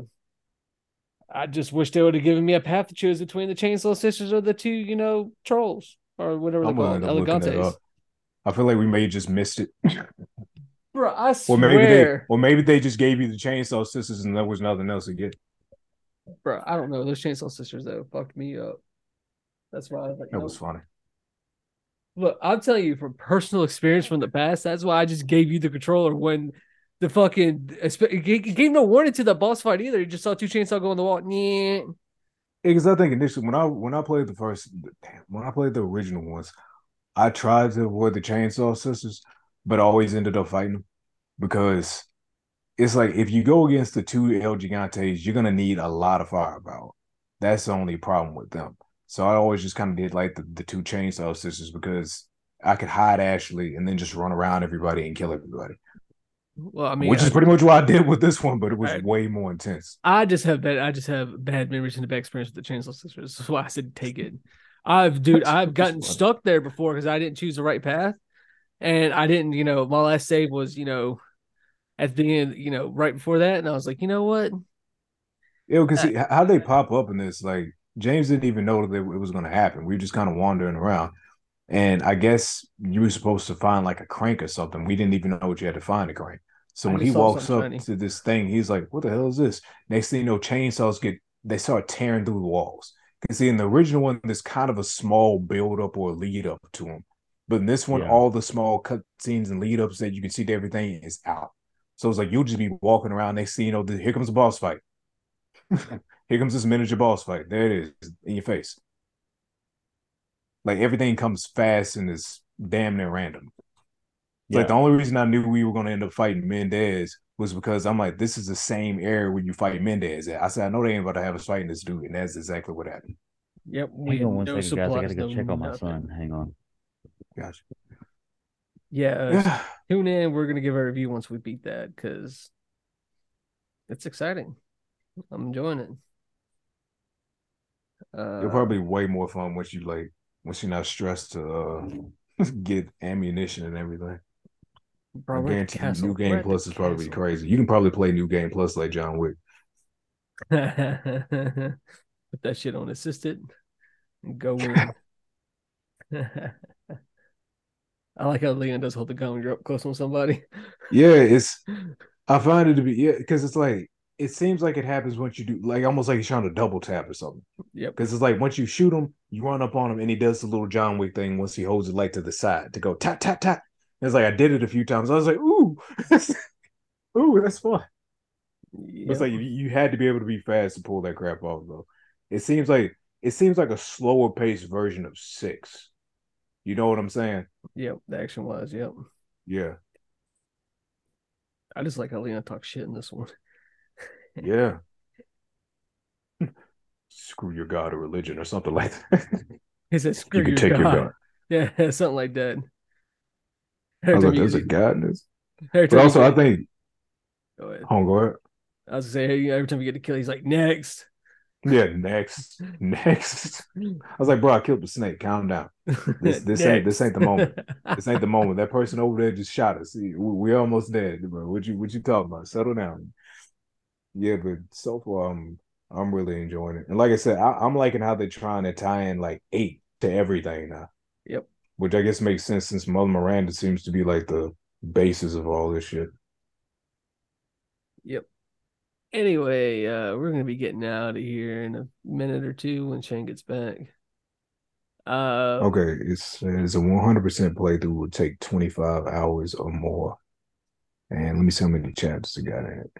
I just wish they would have given me a path to choose between the Chainsaw Sisters or the two, you know, trolls or whatever they're I'm gonna called, end up looking that Elegantes. up. I feel like we may have just missed it. Bro, I Or maybe they swear, or maybe they just gave you the Chainsaw Sisters and there was nothing else to get. bro, I don't know. Those Chainsaw Sisters though fucked me up. That's why I was like, That was nope. funny. Look, I'm telling you from personal experience from the past. That's why I just gave you the controller when the fucking it gave no warning to the boss fight either. You just saw two chainsaw go on the wall. Yeah. Because I think initially when I when I played the first damn, when I played the original ones, I tried to avoid the Chainsaw Sisters, but I always ended up fighting them because it's like if you go against the two El Gigantes, you're gonna need a lot of firepower. That's the only problem with them. So I always just kind of did like the, the two Chainsaw Sisters because I could hide Ashley and then just run around everybody and kill everybody. Well, I mean, Which is I, pretty much what I did with this one, but it was I, way more intense. I just have bad. I just have bad memories and a bad experience with the Chainsaw Sisters. That's why I said take it. I've, dude, I've gotten stuck there before because I didn't choose the right path, and I didn't. You know, my last save was, you know, at the end, you know, right before that, and I was like, you know what? Yeah, because how they pop up in this, like James didn't even know that it was going to happen. We were just kind of wandering around, and I guess you were supposed to find like a crank or something. We didn't even know what you had to find a crank. So I when just he saw walks something up shiny. to this thing, he's like, "What the hell is this?" Next thing you know, chainsaws get they start tearing through the walls. Because see, in the original one, there's kind of a small build up or lead up to him, but in this one, Yeah. all the small cut scenes and lead ups that you can see to everything is out. So it's like you'll just be walking around. Next thing you know, here comes the boss fight. Here comes this miniature boss fight. There it is in your face. Like everything comes fast and is damn near random. It's Yeah. like the only reason I knew we were going to end up fighting Mendez was because I'm like, this is the same area where you fight Mendez at. I said, I know they ain't about to have us fighting this dude, and that's exactly what happened. Yep, we Hang had on one no second, guys. I gotta supplies, go no check on my nothing. son. Hang on. Gotcha. Yeah, uh, Yeah. tune in. We're gonna give a review once we beat that because it's exciting. I'm enjoying it. It'll Uh, probably be way more fun once you like once you're not stressed to uh, get ammunition and everything. bro, I we're at the guarantee you, castle. New We're Game at the Plus is probably castle. crazy. You can probably play New Game Plus like John Wick. Put that shit on assisted and go in. I like how Leon does hold the gun when you're up close on somebody. Yeah, it's I find it to be yeah, because it's like it seems like it happens once you do like almost like he's trying to double tap or something. Yep. Because it's like once you shoot him, you run up on him and he does the little John Wick thing once he holds it like to the side to go tap tap tap. And it's like I did it a few times. I was like, ooh, ooh, that's fun. But it's Yep. like you, you had to be able to be fast to pull that crap off though. It seems like it seems like a slower paced version of six. You know what I'm saying? Yep. The action was. Yep. Yeah. I just like how Leon talks shit in this one. Yeah. Screw your God or religion or something like that. He said, "Screw You can your take god." your God. Yeah, something like that. I Every was time like, you, there's a God in this. every But time you also, I get, think, go ahead. oh, go ahead. I was gonna say, hey, every time you get to kill, he's like, next. Yeah, next, next. I was like, bro, I killed the snake. Calm down. This, this ain't, this ain't the moment. This ain't the moment. That person over there just shot us. We, we almost dead, bro. What you, what you talking about? Settle down. Yeah, but so far, I'm, I'm really enjoying it. And like I said, I, I'm liking how they're trying to tie in like eight to everything now. Yep. Which I guess makes sense since Mother Miranda seems to be like the basis of all this shit. Yep. Anyway, uh, we're gonna be getting out of here in a minute or two when Shane gets back. Uh, Okay, it's it's a one hundred percent playthrough will take twenty-five hours or more. And let me see how many chapters it got in it.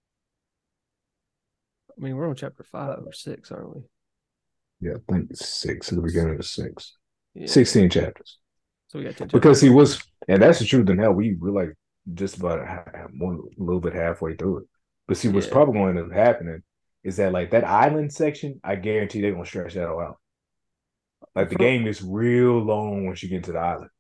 I mean, we're on chapter five or six, aren't we? Yeah, I think it's six at the beginning of six. Yeah. sixteen chapters. So we got ten Because chapters. he was, and that's the truth in hell. We were like just about a, one a little bit halfway through it. But see, what's Yeah. probably going to end up happening is that like that island section, I guarantee they're gonna stretch that all out. Like the For- game is real long once you get to the island.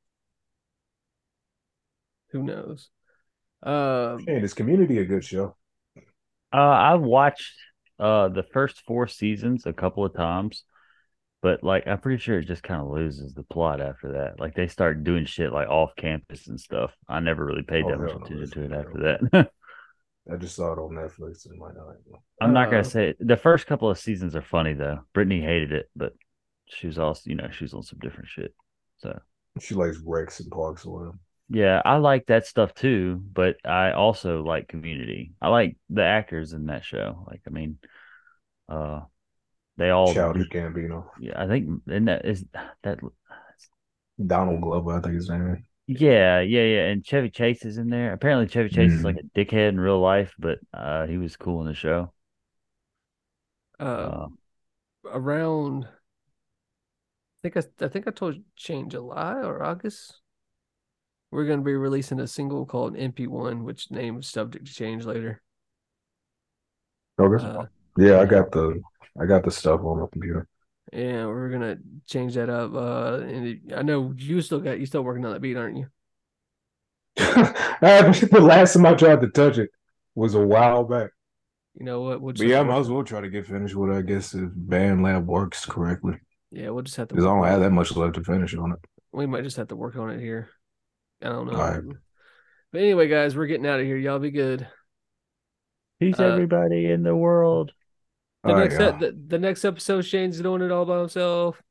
Who knows? Um, And is Community a good show? Uh, I've watched uh the first four seasons a couple of times. But like, I'm pretty sure it just kind of loses the plot after that. Like they start doing shit like off campus and stuff. I never really paid Oh that much hell no, attention that's to it real. after that. I just saw it on Netflix and like, all right, I'm not gonna Uh, say the first couple of seasons are funny though. Brittany hated it, but she was also, you know, she was on some different shit. So she likes Rex and Parks or whatever. yeah, I like that stuff too, but I also like Community. I like the actors in that show. Like, I mean, uh, they all do. Childish Gambino, Yeah, I think and that is that. Donald Glover, I think his name. Yeah, yeah, yeah. And Chevy Chase is in there. Apparently, Chevy Chase is like Mm. a dickhead in real life, but uh, he was cool in the show. uh, Uh, around, I think I, I think I told you, Shane, July or August. We're going to be releasing a single called M P one, which name is subject to change later. Okay. Uh, Yeah, I yeah, got the I got the stuff on my computer. yeah, we're gonna change that up. Uh, and I know you still got you still working on that beat, aren't you? The last time I tried to touch it was a while back. You know what? We'll just But have yeah, to I might work. as well try to get finished with it, I guess, if BandLab works correctly. Yeah, we'll just have to Because I work don't on have it. that much left to finish on it. We might just have to work on it here. I don't All right. know. But anyway, guys, we're getting out of here. Y'all be good. peace, Uh, everybody in the world. the All right, next y'all. the, the next episode, Shane's doing it all by himself.